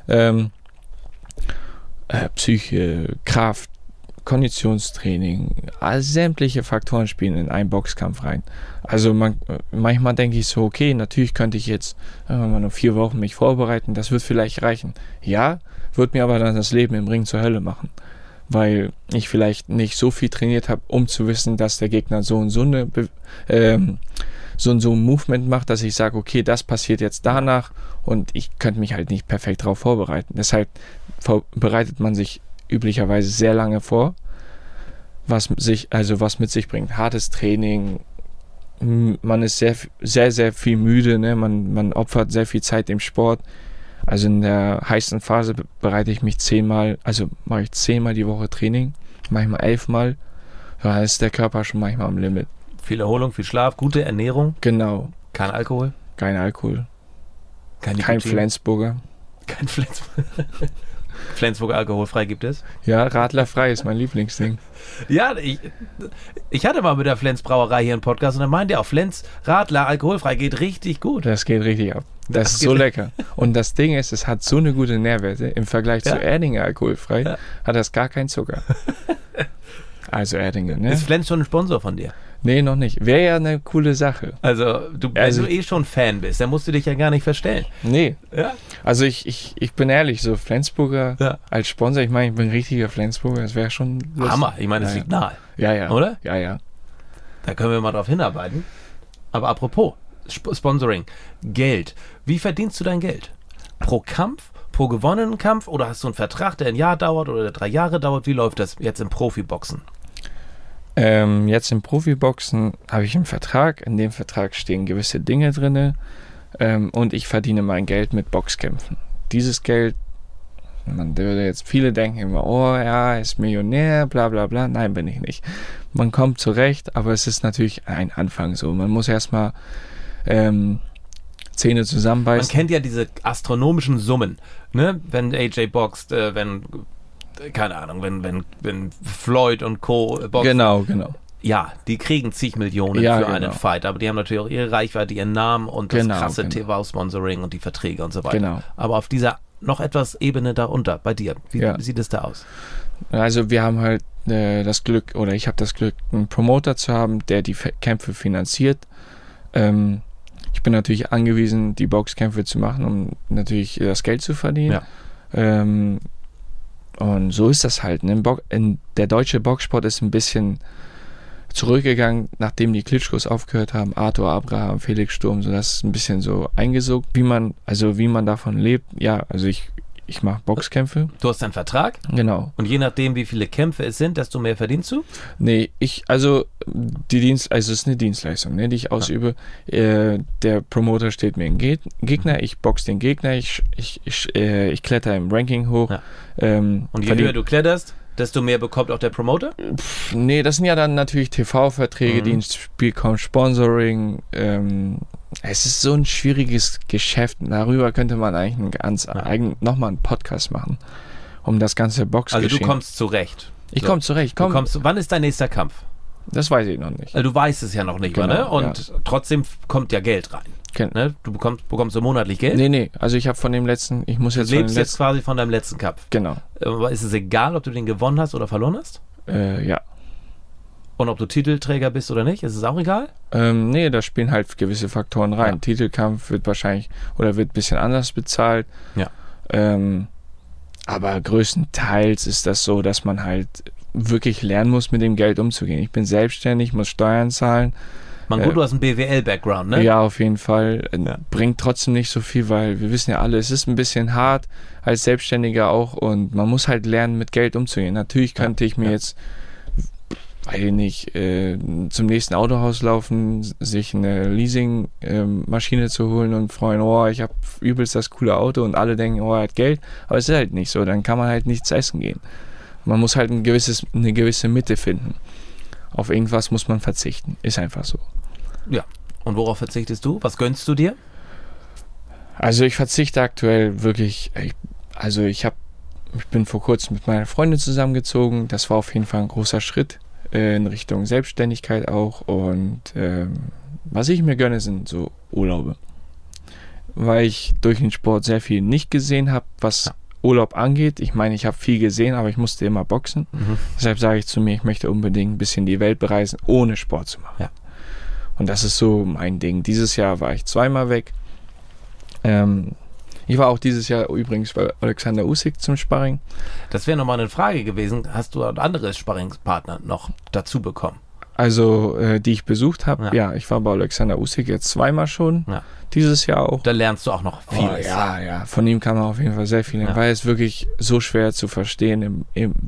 Psyche, Kraft, Konditionstraining, sämtliche Faktoren spielen in einen Boxkampf rein. Also manchmal denke ich so, okay, natürlich könnte ich jetzt nur 4 Wochen mich vorbereiten, das wird vielleicht reichen. Ja, wird mir aber dann das Leben im Ring zur Hölle machen, weil ich vielleicht nicht so viel trainiert habe, um zu wissen, dass der Gegner so ein Movement macht, dass ich sage, okay, das passiert jetzt danach und ich könnte mich halt nicht perfekt darauf vorbereiten. Deshalb bereitet man sich üblicherweise sehr lange vor, was mit sich bringt. Hartes Training, man ist sehr, sehr, sehr viel müde, ne? Man opfert sehr viel Zeit im Sport. Also in der heißen Phase bereite ich mich 10-mal, also mache ich 10-mal die Woche Training, manchmal 11-mal. Da ist der Körper schon manchmal am Limit. Viel Erholung, viel Schlaf, gute Ernährung. Genau. Kein Alkohol? Kein Alkohol. Kein Flensburger. Kein Flensburger. Flensburger alkoholfrei gibt es? Ja, radlerfrei ist mein Lieblingsding. Ja, ich hatte mal mit der Flens Brauerei hier einen Podcast und dann meinte er auch, Flens Radler alkoholfrei geht richtig gut. Das geht richtig ab. Das ist so lecker. Und das Ding ist, es hat so eine gute Nährwerte. Im Vergleich zu Erdinger alkoholfrei hat das gar keinen Zucker. Also Erdinger, ne? Ist Flens schon ein Sponsor von dir? Nee, noch nicht. Wäre ja eine coole Sache. Also, wenn du eh schon Fan bist, dann musst du dich ja gar nicht verstellen. Nee. Ja? Also ich bin ehrlich, so Flensburger als Sponsor, ich meine, ich bin ein richtiger Flensburger, das wäre schon lustig. Hammer, ich meine, es liegt nahe. Ja. Oder? Ja. Da können wir mal drauf hinarbeiten. Aber apropos Sponsoring, Geld. Wie verdienst du dein Geld? Pro Kampf? Pro gewonnenen Kampf? Oder hast du einen Vertrag, der ein Jahr dauert oder 3 Jahre dauert? Wie läuft das jetzt im Profiboxen? Jetzt im Profiboxen habe ich einen Vertrag. In dem Vertrag stehen gewisse Dinge drin und ich verdiene mein Geld mit Boxkämpfen. Dieses Geld, man würde jetzt viele denken immer, oh ja, er ist Millionär, bla bla bla. Nein, bin ich nicht. Man kommt zurecht, aber es ist natürlich ein Anfang so. Man muss erstmal Zähne zusammenbeißen. Man kennt ja diese astronomischen Summen, ne? Wenn AJ boxt, keine Ahnung, wenn Floyd und Co. boxen. Genau. Ja, die kriegen zig Millionen für einen Fight, aber die haben natürlich auch ihre Reichweite, ihren Namen und das krasse TV-Sponsoring und die Verträge und so weiter. Genau. Aber auf dieser noch etwas Ebene darunter, bei dir, wie sieht es da aus? Also wir haben halt das Glück, oder ich habe das Glück, einen Promoter zu haben, der die Kämpfe finanziert. Ich bin natürlich angewiesen, die Boxkämpfe zu machen, um natürlich das Geld zu verdienen. Ja. Und so ist das halt. Der deutsche Boxsport ist ein bisschen zurückgegangen, nachdem die Klitschkos aufgehört haben. Arthur Abraham, Felix Sturm, so das ist ein bisschen so eingesogen. Wie man davon lebt, ja, also ich mache Boxkämpfe. Du hast einen Vertrag? Genau. Und je nachdem, wie viele Kämpfe es sind, desto mehr verdienst du? Nee, es ist eine Dienstleistung, ne, die ich ausübe. Der Promoter steht mir ein Gegner, ich boxe den Gegner, ich kletter im Ranking hoch. Ja. Und je höher du kletterst, desto mehr bekommt auch der Promoter? Nee, das sind ja dann natürlich TV-Verträge, die ins Spiel kommen, Sponsoring. Es ist so ein schwieriges Geschäft. Darüber könnte man eigentlich nochmal einen Podcast machen, um das ganze Boxgeschehen. Also du kommst zurecht. Ich komme zurecht. Wann ist dein nächster Kampf? Das weiß ich noch nicht. Also du weißt es ja noch nicht, genau, ne? Und trotzdem kommt ja Geld rein. Ne? Du bekommst du monatlich Geld? Nee. Also ich habe von dem letzten, Du lebst jetzt quasi von deinem letzten Kampf. Genau. Ist es egal, ob du den gewonnen hast oder verloren hast? Ja. Und ob du Titelträger bist oder nicht, ist es auch egal? Nee, da spielen halt gewisse Faktoren rein. Ja. Titelkampf wird wahrscheinlich wird ein bisschen anders bezahlt. Ja. Aber größtenteils ist das so, dass man halt wirklich lernen muss, mit dem Geld umzugehen. Ich bin selbstständig, muss Steuern zahlen. Gut, du hast einen BWL-Background, ne? Ja, auf jeden Fall. Ja. Bringt trotzdem nicht so viel, weil wir wissen ja alle, es ist ein bisschen hart als Selbstständiger auch und man muss halt lernen, mit Geld umzugehen. Natürlich könnte ich mir jetzt, weiß ich nicht, zum nächsten Autohaus laufen, sich eine Leasing-Maschine zu holen und freuen, oh, ich habe übelst das coole Auto und alle denken, oh, er hat Geld. Aber es ist halt nicht so, dann kann man halt nichts essen gehen. Man muss halt eine gewisse Mitte finden. Auf irgendwas muss man verzichten. Ist einfach so. Ja. Und worauf verzichtest du? Was gönnst du dir? Also ich verzichte aktuell wirklich, ich bin vor kurzem mit meiner Freundin zusammengezogen. Das war auf jeden Fall ein großer Schritt. in Richtung Selbstständigkeit auch. Und was ich mir gönne, sind so Urlaube. Weil ich durch den Sport sehr viel nicht gesehen habe, was Urlaub angeht. Ich meine, ich habe viel gesehen, aber ich musste immer boxen. Deshalb sage ich zu mir, ich möchte unbedingt ein bisschen die Welt bereisen, ohne Sport zu machen. Ja. Und das ist so mein Ding. Dieses Jahr war ich zweimal weg. Ich war auch dieses Jahr übrigens bei Alexander Usyk zum Sparring. Das wäre nochmal eine Frage gewesen. Hast du andere Sparringspartner noch dazu bekommen? Also, die ich besucht habe, ja, ich war bei Alexander Usyk jetzt zweimal schon, dieses Jahr auch. Da lernst du auch noch vieles. Ja, von ihm kann man auf jeden Fall sehr viel lernen, weil es wirklich so schwer zu verstehen,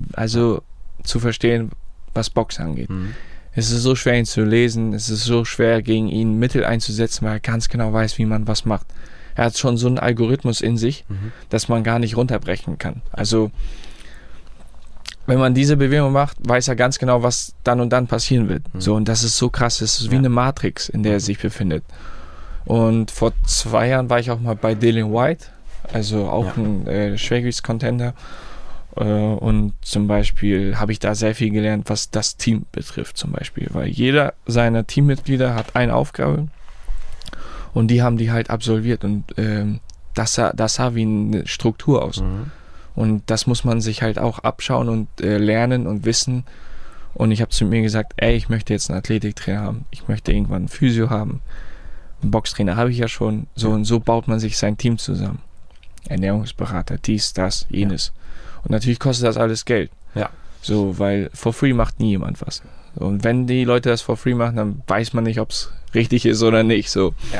zu verstehen, was Boxen angeht. Es ist so schwer, ihn zu lesen, es ist so schwer, gegen ihn Mittel einzusetzen, weil er ganz genau weiß, wie man was macht. Er hat schon so einen Algorithmus in sich, dass man gar nicht runterbrechen kann. Also, wenn man diese Bewegung macht, weiß er ganz genau, was dann und dann passieren wird. So, und das ist so krass. Es ist wie eine Matrix, in der er sich befindet. Und vor 2 Jahren war ich auch mal bei Dillian Whyte, also auch ein Schwergewichts-Contender. Und zum Beispiel habe ich da sehr viel gelernt, was das Team betrifft zum Beispiel. Weil jeder seiner Teammitglieder hat eine Aufgabe und die haben die halt absolviert. Und das sah wie eine Struktur aus. Und das muss man sich halt auch abschauen und lernen und wissen. Und ich habe zu mir gesagt, ich möchte jetzt einen Athletiktrainer haben. Ich möchte irgendwann einen Physio haben. Einen Boxtrainer habe ich ja schon. So und so baut man sich sein Team zusammen. Ernährungsberater, dies, das, jenes. Und natürlich kostet das alles Geld. Ja. So, weil for free macht nie jemand was. Und wenn die Leute das for free machen, dann weiß man nicht, ob es richtig ist oder nicht. So. Ja.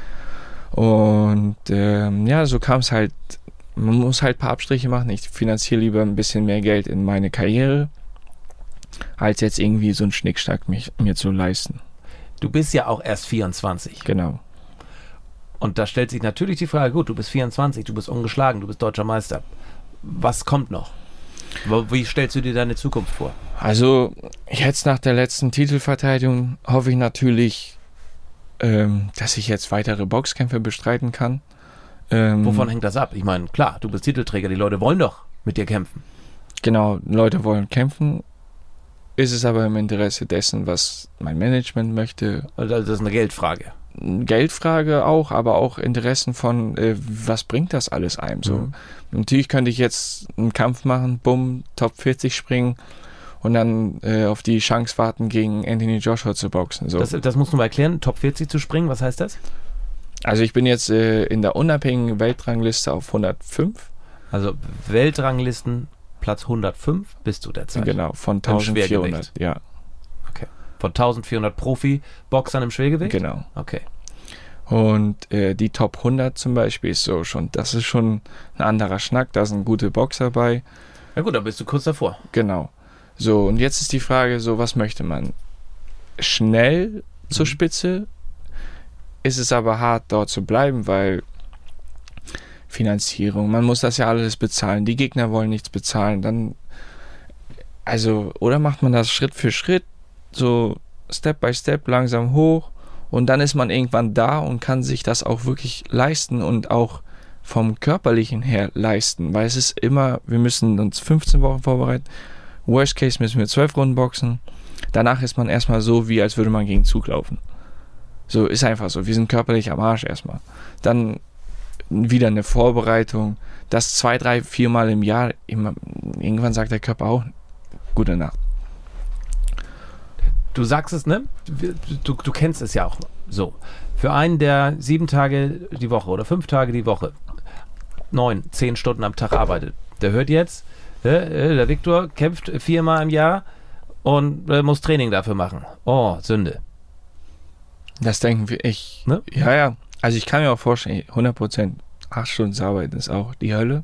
Und so kam es halt. Man muss halt ein paar Abstriche machen. Ich finanziere lieber ein bisschen mehr Geld in meine Karriere, als jetzt irgendwie so einen Schnickschnack mir zu leisten. Du bist ja auch erst 24. Genau. Und da stellt sich natürlich die Frage, gut, du bist 24, du bist ungeschlagen, du bist deutscher Meister. Was kommt noch? Wie stellst du dir deine Zukunft vor? Also jetzt nach der letzten Titelverteidigung hoffe ich natürlich, dass ich jetzt weitere Boxkämpfe bestreiten kann. Wovon hängt das ab? Ich meine, klar, du bist Titelträger, die Leute wollen doch mit dir kämpfen. Genau, Leute wollen kämpfen. Ist es aber im Interesse dessen, was mein Management möchte. Also das ist eine Geldfrage. Geldfrage auch, aber auch Interessen von, was bringt das alles einem so. Natürlich könnte ich jetzt einen Kampf machen, bumm, Top 40 springen und dann auf die Chance warten, gegen Anthony Joshua zu boxen. So. Das musst du mal erklären, Top 40 zu springen, was heißt das? Also ich bin jetzt in der unabhängigen Weltrangliste auf 105. Also Weltranglisten Platz 105 bist du derzeit. Genau, von 1400, ja. Okay. Von 1400 Profi-Boxern im Schwergewicht? Genau. Okay. Und die Top 100 zum Beispiel ist so schon, das ist schon ein anderer Schnack, da sind gute Boxer bei. Ja gut, da bist du kurz davor. Genau. So, und jetzt ist die Frage so, was möchte man? Schnell zur Spitze? Ist es aber hart, dort zu bleiben, weil Finanzierung, man muss das ja alles bezahlen, die Gegner wollen nichts bezahlen, dann, also, oder macht man das Schritt für Schritt, so Step by Step, langsam hoch und dann ist man irgendwann da und kann sich das auch wirklich leisten und auch vom Körperlichen her leisten, weil es ist immer, wir müssen uns 15 Wochen vorbereiten, Worst Case müssen wir 12 Runden boxen, danach ist man erstmal so, wie als würde man gegen Zug laufen. So, ist einfach so. Wir sind körperlich am Arsch erstmal. Dann wieder eine Vorbereitung. Das 2, 3, 4 Mal im Jahr. Irgendwann sagt der Körper auch gute Nacht. Du sagst es, ne? Du kennst es ja auch so. Für einen, der 7 Tage die Woche oder 5 Tage die Woche 9, 10 Stunden am Tag arbeitet, der hört jetzt, der Viktor kämpft 4 Mal im Jahr und muss Training dafür machen. Oh, Sünde. Das denken wir echt. Ne? Ja. Also ich kann mir auch vorstellen, 100%, 8 Stunden arbeiten ist auch die Hölle.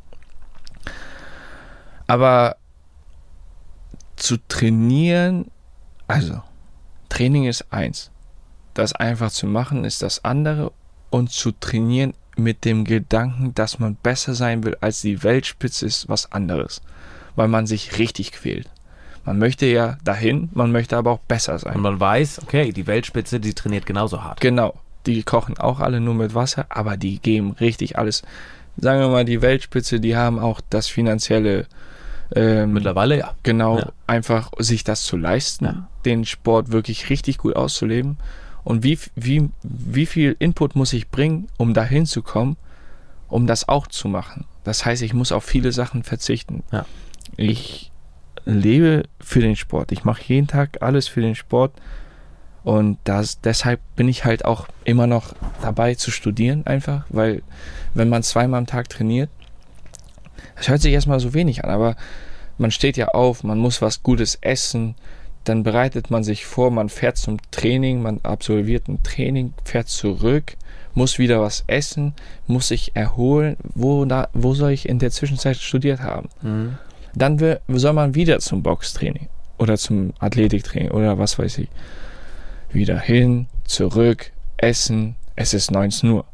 Aber zu trainieren, also Training ist eins. Das einfach zu machen ist das andere. Und zu trainieren mit dem Gedanken, dass man besser sein will als die Weltspitze, ist was anderes. Weil man sich richtig quält. Man möchte ja dahin, man möchte aber auch besser sein. Und man weiß, okay, die Weltspitze, die trainiert genauso hart. Genau, die kochen auch alle nur mit Wasser, aber die geben richtig alles. Sagen wir mal, die Weltspitze, die haben auch das finanzielle Mittlerweile, ja. Genau, ja. einfach sich das zu leisten, den Sport wirklich richtig gut auszuleben. Und wie viel Input muss ich bringen, um dahin zu kommen, um das auch zu machen. Das heißt, ich muss auf viele Sachen verzichten. Ja. Ich lebe für den Sport. Ich mache jeden Tag alles für den Sport. Und deshalb bin ich halt auch immer noch dabei zu studieren einfach, weil wenn man 2-mal am Tag trainiert, das hört sich erstmal so wenig an, aber man steht ja auf, man muss was Gutes essen, dann bereitet man sich vor, man fährt zum Training, man absolviert ein Training, fährt zurück, muss wieder was essen, muss sich erholen. Wo soll ich in der Zwischenzeit studiert haben? Mhm. Dann soll man wieder zum Boxtraining oder zum Athletiktraining oder was weiß ich. Wieder hin, zurück, essen, es ist 19 Uhr.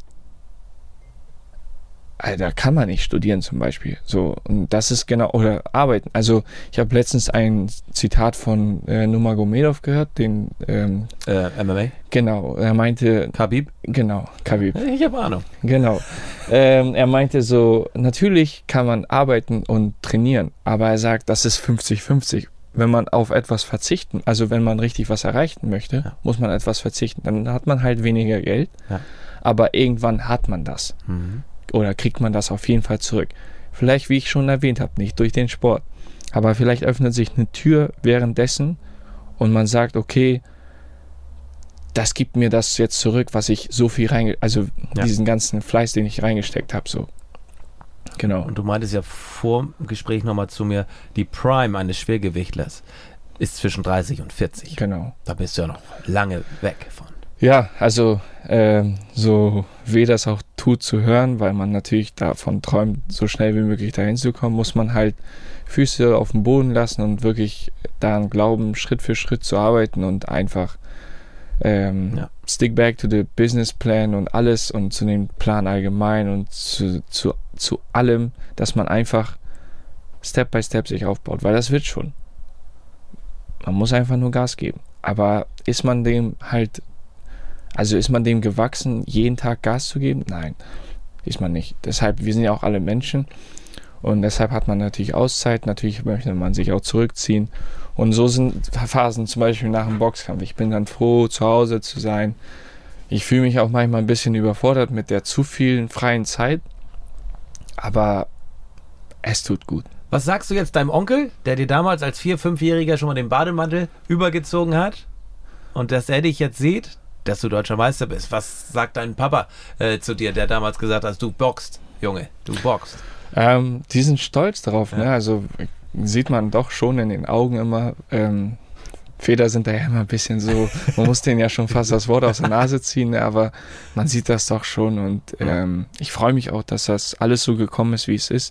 Da kann man nicht studieren zum Beispiel. So, und das ist genau, oder arbeiten. Also ich habe letztens ein Zitat von Nurmagomedov gehört, den MMA? Genau, er meinte... Khabib? Genau, Khabib. Ich habe Ahnung. Genau. Er meinte so, natürlich kann man arbeiten und trainieren, aber er sagt, das ist 50-50. Wenn man auf etwas verzichten, also wenn man richtig was erreichen möchte, muss man etwas verzichten. Dann hat man halt weniger Geld, aber irgendwann hat man das. Mhm. Oder kriegt man das auf jeden Fall zurück. Vielleicht, wie ich schon erwähnt habe, nicht durch den Sport. Aber vielleicht öffnet sich eine Tür währenddessen und man sagt, okay, das gibt mir das jetzt zurück, was ich so viel diesen ganzen Fleiß, den ich reingesteckt habe, so. Genau. Und du meintest ja vor dem Gespräch nochmal zu mir, die Prime eines Schwergewichtlers ist zwischen 30 und 40. Genau. Da bist du ja noch lange weg von. Ja, also so weh das auch tut zu hören, weil man natürlich davon träumt, so schnell wie möglich dahin zu kommen, muss man halt Füße auf den Boden lassen und wirklich daran glauben, Schritt für Schritt zu arbeiten und einfach stick back to the business plan und alles und zu dem Plan allgemein und zu allem, dass man einfach Step by Step sich aufbaut, weil das wird schon. Man muss einfach nur Gas geben. Aber ist man dem gewachsen, jeden Tag Gas zu geben? Nein, ist man nicht. Deshalb, wir sind ja auch alle Menschen und deshalb hat man natürlich Auszeit, natürlich möchte man sich auch zurückziehen und so sind Phasen zum Beispiel nach dem Boxkampf. Ich bin dann froh, zu Hause zu sein. Ich fühle mich auch manchmal ein bisschen überfordert mit der zu vielen freien Zeit, aber es tut gut. Was sagst du jetzt deinem Onkel, der dir damals als 4-, 5-Jähriger schon mal den Bademantel übergezogen hat und dass er dich jetzt sieht, dass du deutscher Meister bist? Was sagt dein Papa zu dir, der damals gesagt hat, du boxt, Junge, du boxt? Die sind stolz darauf, ne? Also sieht man doch schon in den Augen immer. Väter sind da ja immer ein bisschen so, man muss denen ja schon fast das Wort aus der Nase ziehen, ne? Aber man sieht das doch schon und ich freue mich auch, dass das alles so gekommen ist, wie es ist,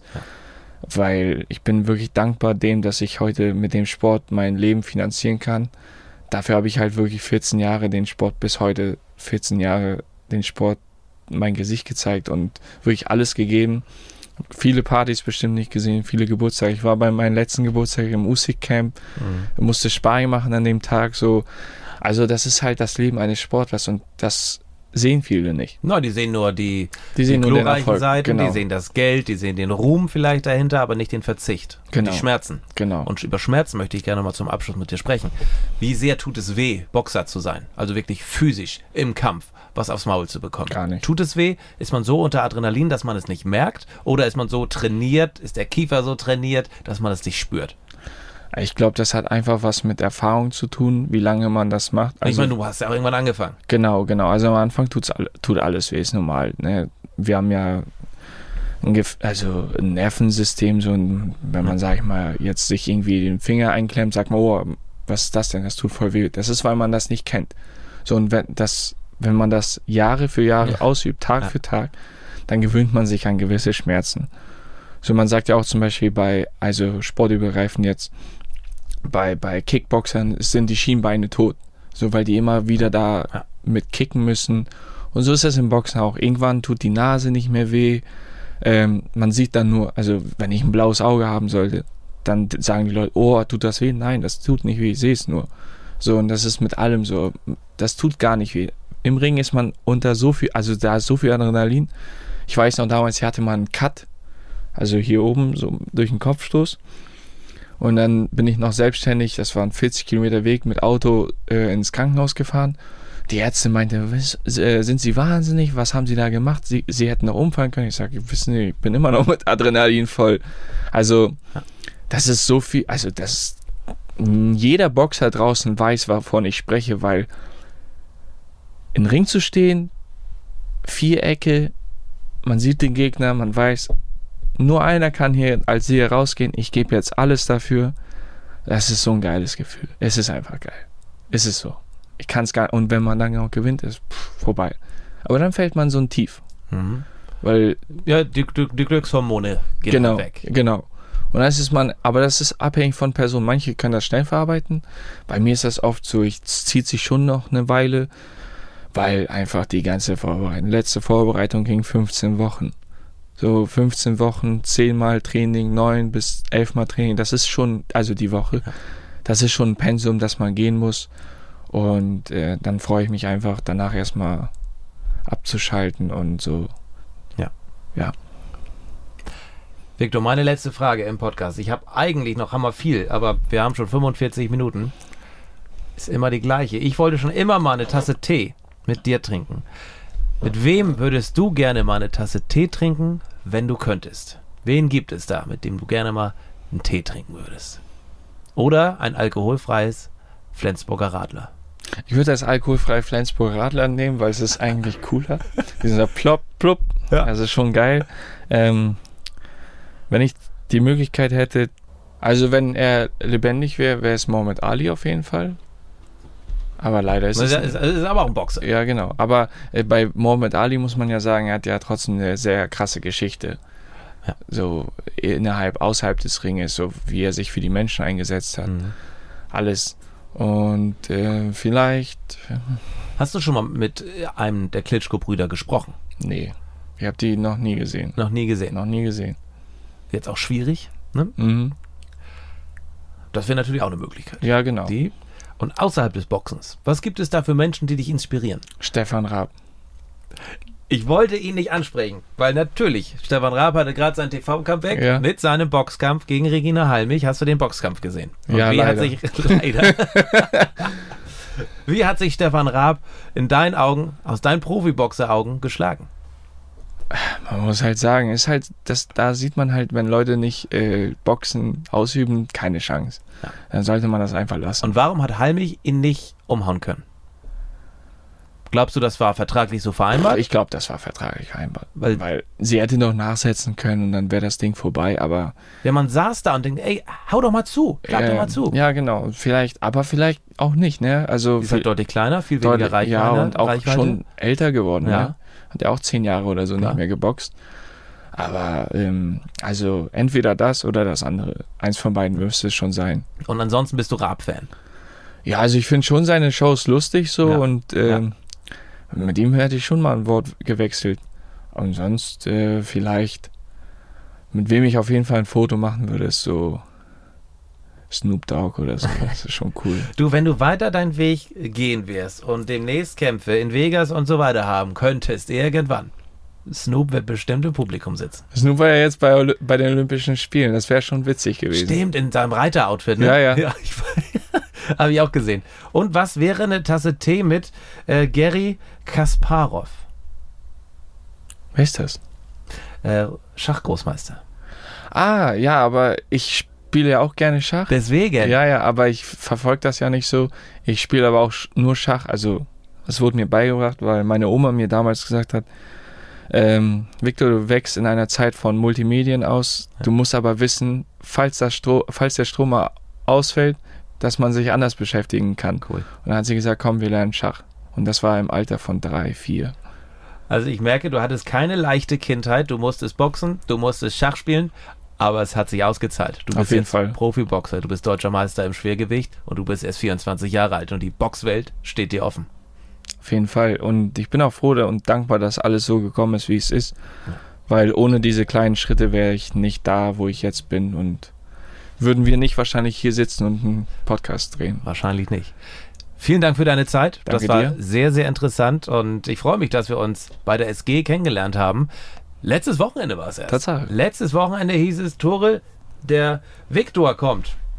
weil ich bin wirklich dankbar dem, dass ich heute mit dem Sport mein Leben finanzieren kann. Dafür habe ich halt wirklich 14 Jahre den Sport bis heute, 14 Jahre den Sport mein Gesicht gezeigt und wirklich alles gegeben. Viele Partys bestimmt nicht gesehen, viele Geburtstage. Ich war bei meinem letzten Geburtstag im Usyk-Camp, musste Sparring machen an dem Tag. So. Also das ist halt das Leben eines Sportlers und das sehen viele nicht. No, die sehen nur die sehen nur glorreichen Seiten, genau. Die sehen das Geld, die sehen den Ruhm vielleicht dahinter, aber nicht den Verzicht. Genau. Und die Schmerzen. Genau. Und über Schmerzen möchte ich gerne mal zum Abschluss mit dir sprechen. Wie sehr tut es weh, Boxer zu sein? Also wirklich physisch im Kampf was aufs Maul zu bekommen. Gar nicht. Tut es weh? Ist man so unter Adrenalin, dass man es nicht merkt? Oder ist man so trainiert, ist der Kiefer so trainiert, dass man es nicht spürt? Ich glaube, das hat einfach was mit Erfahrung zu tun, wie lange man das macht. Also, ich meine, du hast ja auch irgendwann angefangen. Genau. Also am Anfang tut alles weh, ist normal. Ne? Wir haben ja ein Nervensystem, so wenn man, sag ich mal, jetzt sich irgendwie den Finger einklemmt, sagt man, oh, was ist das denn? Das tut voll weh. Das ist, weil man das nicht kennt. So, und wenn man das Jahre für Jahre ausübt, Tag für Tag, dann gewöhnt man sich an gewisse Schmerzen. So, man sagt ja auch zum Beispiel sportübergreifend jetzt, bei Kickboxern sind die Schienbeine tot. So, weil die immer wieder da mit kicken müssen. Und so ist es im Boxen auch. Irgendwann tut die Nase nicht mehr weh. Man sieht dann nur, also wenn ich ein blaues Auge haben sollte, dann sagen die Leute, oh, tut das weh? Nein, das tut nicht weh, ich sehe es nur. So, und das ist mit allem so. Das tut gar nicht weh. Im Ring ist man unter so viel, also da ist so viel Adrenalin. Ich weiß noch damals, hier hatte man einen Cut, also hier oben, so durch den Kopfstoß. Und dann bin ich noch selbstständig, das war ein 40 Kilometer Weg mit Auto ins Krankenhaus gefahren. Die Ärztin meinte, sind Sie wahnsinnig? Was haben Sie da gemacht? Sie hätten noch umfallen können. Ich sage, wissen Sie, ich bin immer noch mit Adrenalin voll. Also, das ist so viel, also jeder Boxer draußen weiß, wovon ich spreche, weil im Ring zu stehen, Vierecke, man sieht den Gegner, man weiß, nur einer kann hier als Sieger rausgehen, ich gebe jetzt alles dafür. Das ist so ein geiles Gefühl. Es ist einfach geil. Es ist so. Ich kann es gar, und wenn man dann auch gewinnt, ist vorbei. Aber dann fällt man so ein Tief. Mhm. Weil ja, die Glückshormone gehen weg. Genau. Und das ist aber das ist abhängig von Personen. Manche können das schnell verarbeiten. Bei mir ist das oft so, es zieht sich schon noch eine Weile, weil einfach die ganze letzte Vorbereitung ging 15 Wochen. So 15 Wochen, 10 Mal Training, 9 bis 11 Mal Training. Das ist schon, also die Woche, das ist schon ein Pensum, das man gehen muss. Und dann freue ich mich einfach, danach erstmal abzuschalten und so. Ja. Viktor, meine letzte Frage im Podcast. Ich habe eigentlich noch hammer viel, aber wir haben schon 45 Minuten. Ist immer die gleiche. Ich wollte schon immer mal eine Tasse Tee mit dir trinken. Mit wem würdest du gerne mal eine Tasse Tee trinken, wenn du könntest? Wen gibt es da, mit dem du gerne mal einen Tee trinken würdest? Oder ein alkoholfreies Flensburger Radler? Ich würde das alkoholfreie Flensburger Radler nehmen, weil es ist eigentlich cooler. Dieser Plop, Plop, das ist schon geil. Wenn ich die Möglichkeit hätte, also wenn er lebendig wäre, wäre es Muhammad Ali auf jeden Fall. Aber leider ist es... ist aber auch ein Boxer. Ja, genau. Aber bei Muhammad Ali muss man ja sagen, er hat ja trotzdem eine sehr krasse Geschichte. Ja. So außerhalb des Ringes, so wie er sich für die Menschen eingesetzt hat. Mhm. Alles. Und vielleicht... Hast du schon mal mit einem der Klitschko-Brüder gesprochen? Nee. Ich habe die noch nie gesehen. Noch nie gesehen? Noch nie gesehen. Jetzt auch schwierig, ne? Mhm. Das wäre natürlich auch eine Möglichkeit. Ja, genau. Und außerhalb des Boxens, was gibt es da für Menschen, die dich inspirieren? Stefan Raab. Ich wollte ihn nicht ansprechen, weil natürlich, Stefan Raab hatte gerade sein TV-Comeback mit seinem Boxkampf gegen Regina Halmich. Hast du den Boxkampf gesehen? Und ja, leider. Wie hat sich Stefan Raab in deinen Augen, aus deinen Profiboxer-Augen geschlagen? Man muss halt sagen, ist halt, da sieht man halt, wenn Leute nicht Boxen ausüben, keine Chance. Ja. Dann sollte man das einfach lassen. Und warum hat Halmich ihn nicht umhauen können? Glaubst du, das war vertraglich so vereinbart? Ich glaube, das war vertraglich vereinbart. Weil sie hätte noch nachsetzen können und dann wäre das Ding vorbei, aber... Ja, man saß da und denkt, ey, hau doch mal zu, schlag doch mal zu. Ja, genau. Vielleicht auch nicht, ne? Also... Ist halt deutlich kleiner, viel weniger Reichweite. Ja, und auch schon älter geworden, ja. Ne? Hat ja auch 10 Jahre oder so nicht mehr geboxt. Aber, also entweder das oder das andere. Eins von beiden müsste es schon sein. Und ansonsten bist du Raab-Fan? Ja, also ich finde schon seine Shows lustig so und mit ihm hätte ich schon mal ein Wort gewechselt. Und sonst vielleicht, mit wem ich auf jeden Fall ein Foto machen würde, ist so Snoop Dogg oder so. Das ist schon cool. Du, wenn du weiter deinen Weg gehen wirst und demnächst Kämpfe in Vegas und so weiter haben könntest, irgendwann, Snoop wird bestimmt im Publikum sitzen. Snoop war ja jetzt bei den Olympischen Spielen. Das wäre schon witzig gewesen. Stimmt, in seinem Reiter-Outfit, ne? Ja. Habe ich auch gesehen. Und was wäre eine Tasse Tee mit Garry Kasparov? Wer ist das? Schachgroßmeister. Ah, ja, aber ich spiele ja auch gerne Schach. Deswegen? Ja, aber ich verfolge das ja nicht so. Ich spiele aber auch nur Schach. Also, das wurde mir beigebracht, weil meine Oma mir damals gesagt hat, Viktor, du wächst in einer Zeit von Multimedien aus. Du musst aber wissen, falls der Strom mal ausfällt, dass man sich anders beschäftigen kann. Cool. Und dann hat sie gesagt, komm, wir lernen Schach. Und das war im Alter von 3, 4. Also ich merke, du hattest keine leichte Kindheit. Du musstest boxen, du musstest Schach spielen, aber es hat sich ausgezahlt. Du bist jetzt Profiboxer, du bist deutscher Meister im Schwergewicht und du bist erst 24 Jahre alt und die Boxwelt steht dir offen. Auf jeden Fall. Und ich bin auch froh und dankbar, dass alles so gekommen ist, wie es ist. Ja. Weil ohne diese kleinen Schritte wäre ich nicht da, wo ich jetzt bin. Und würden wir nicht wahrscheinlich hier sitzen und einen Podcast drehen. Wahrscheinlich nicht. Vielen Dank für deine Zeit. Danke das war dir. Sehr, sehr interessant. Und ich freue mich, dass wir uns bei der SG kennengelernt haben. Letztes Wochenende war es erst. Tatsache. Letztes Wochenende hieß es, Tore, der Viktor kommt.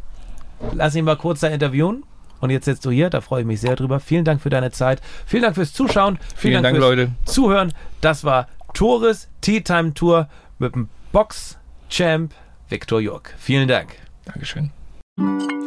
Lass ihn mal kurz da interviewen. Und jetzt sitzt du hier, da freue ich mich sehr drüber. Vielen Dank für deine Zeit. Vielen Dank fürs Zuschauen. Vielen Dank, fürs Leute. Zuhören. Das war Tores Tea Time Tour mit dem Box-Champ Viktor Jurg. Vielen Dank. Dankeschön.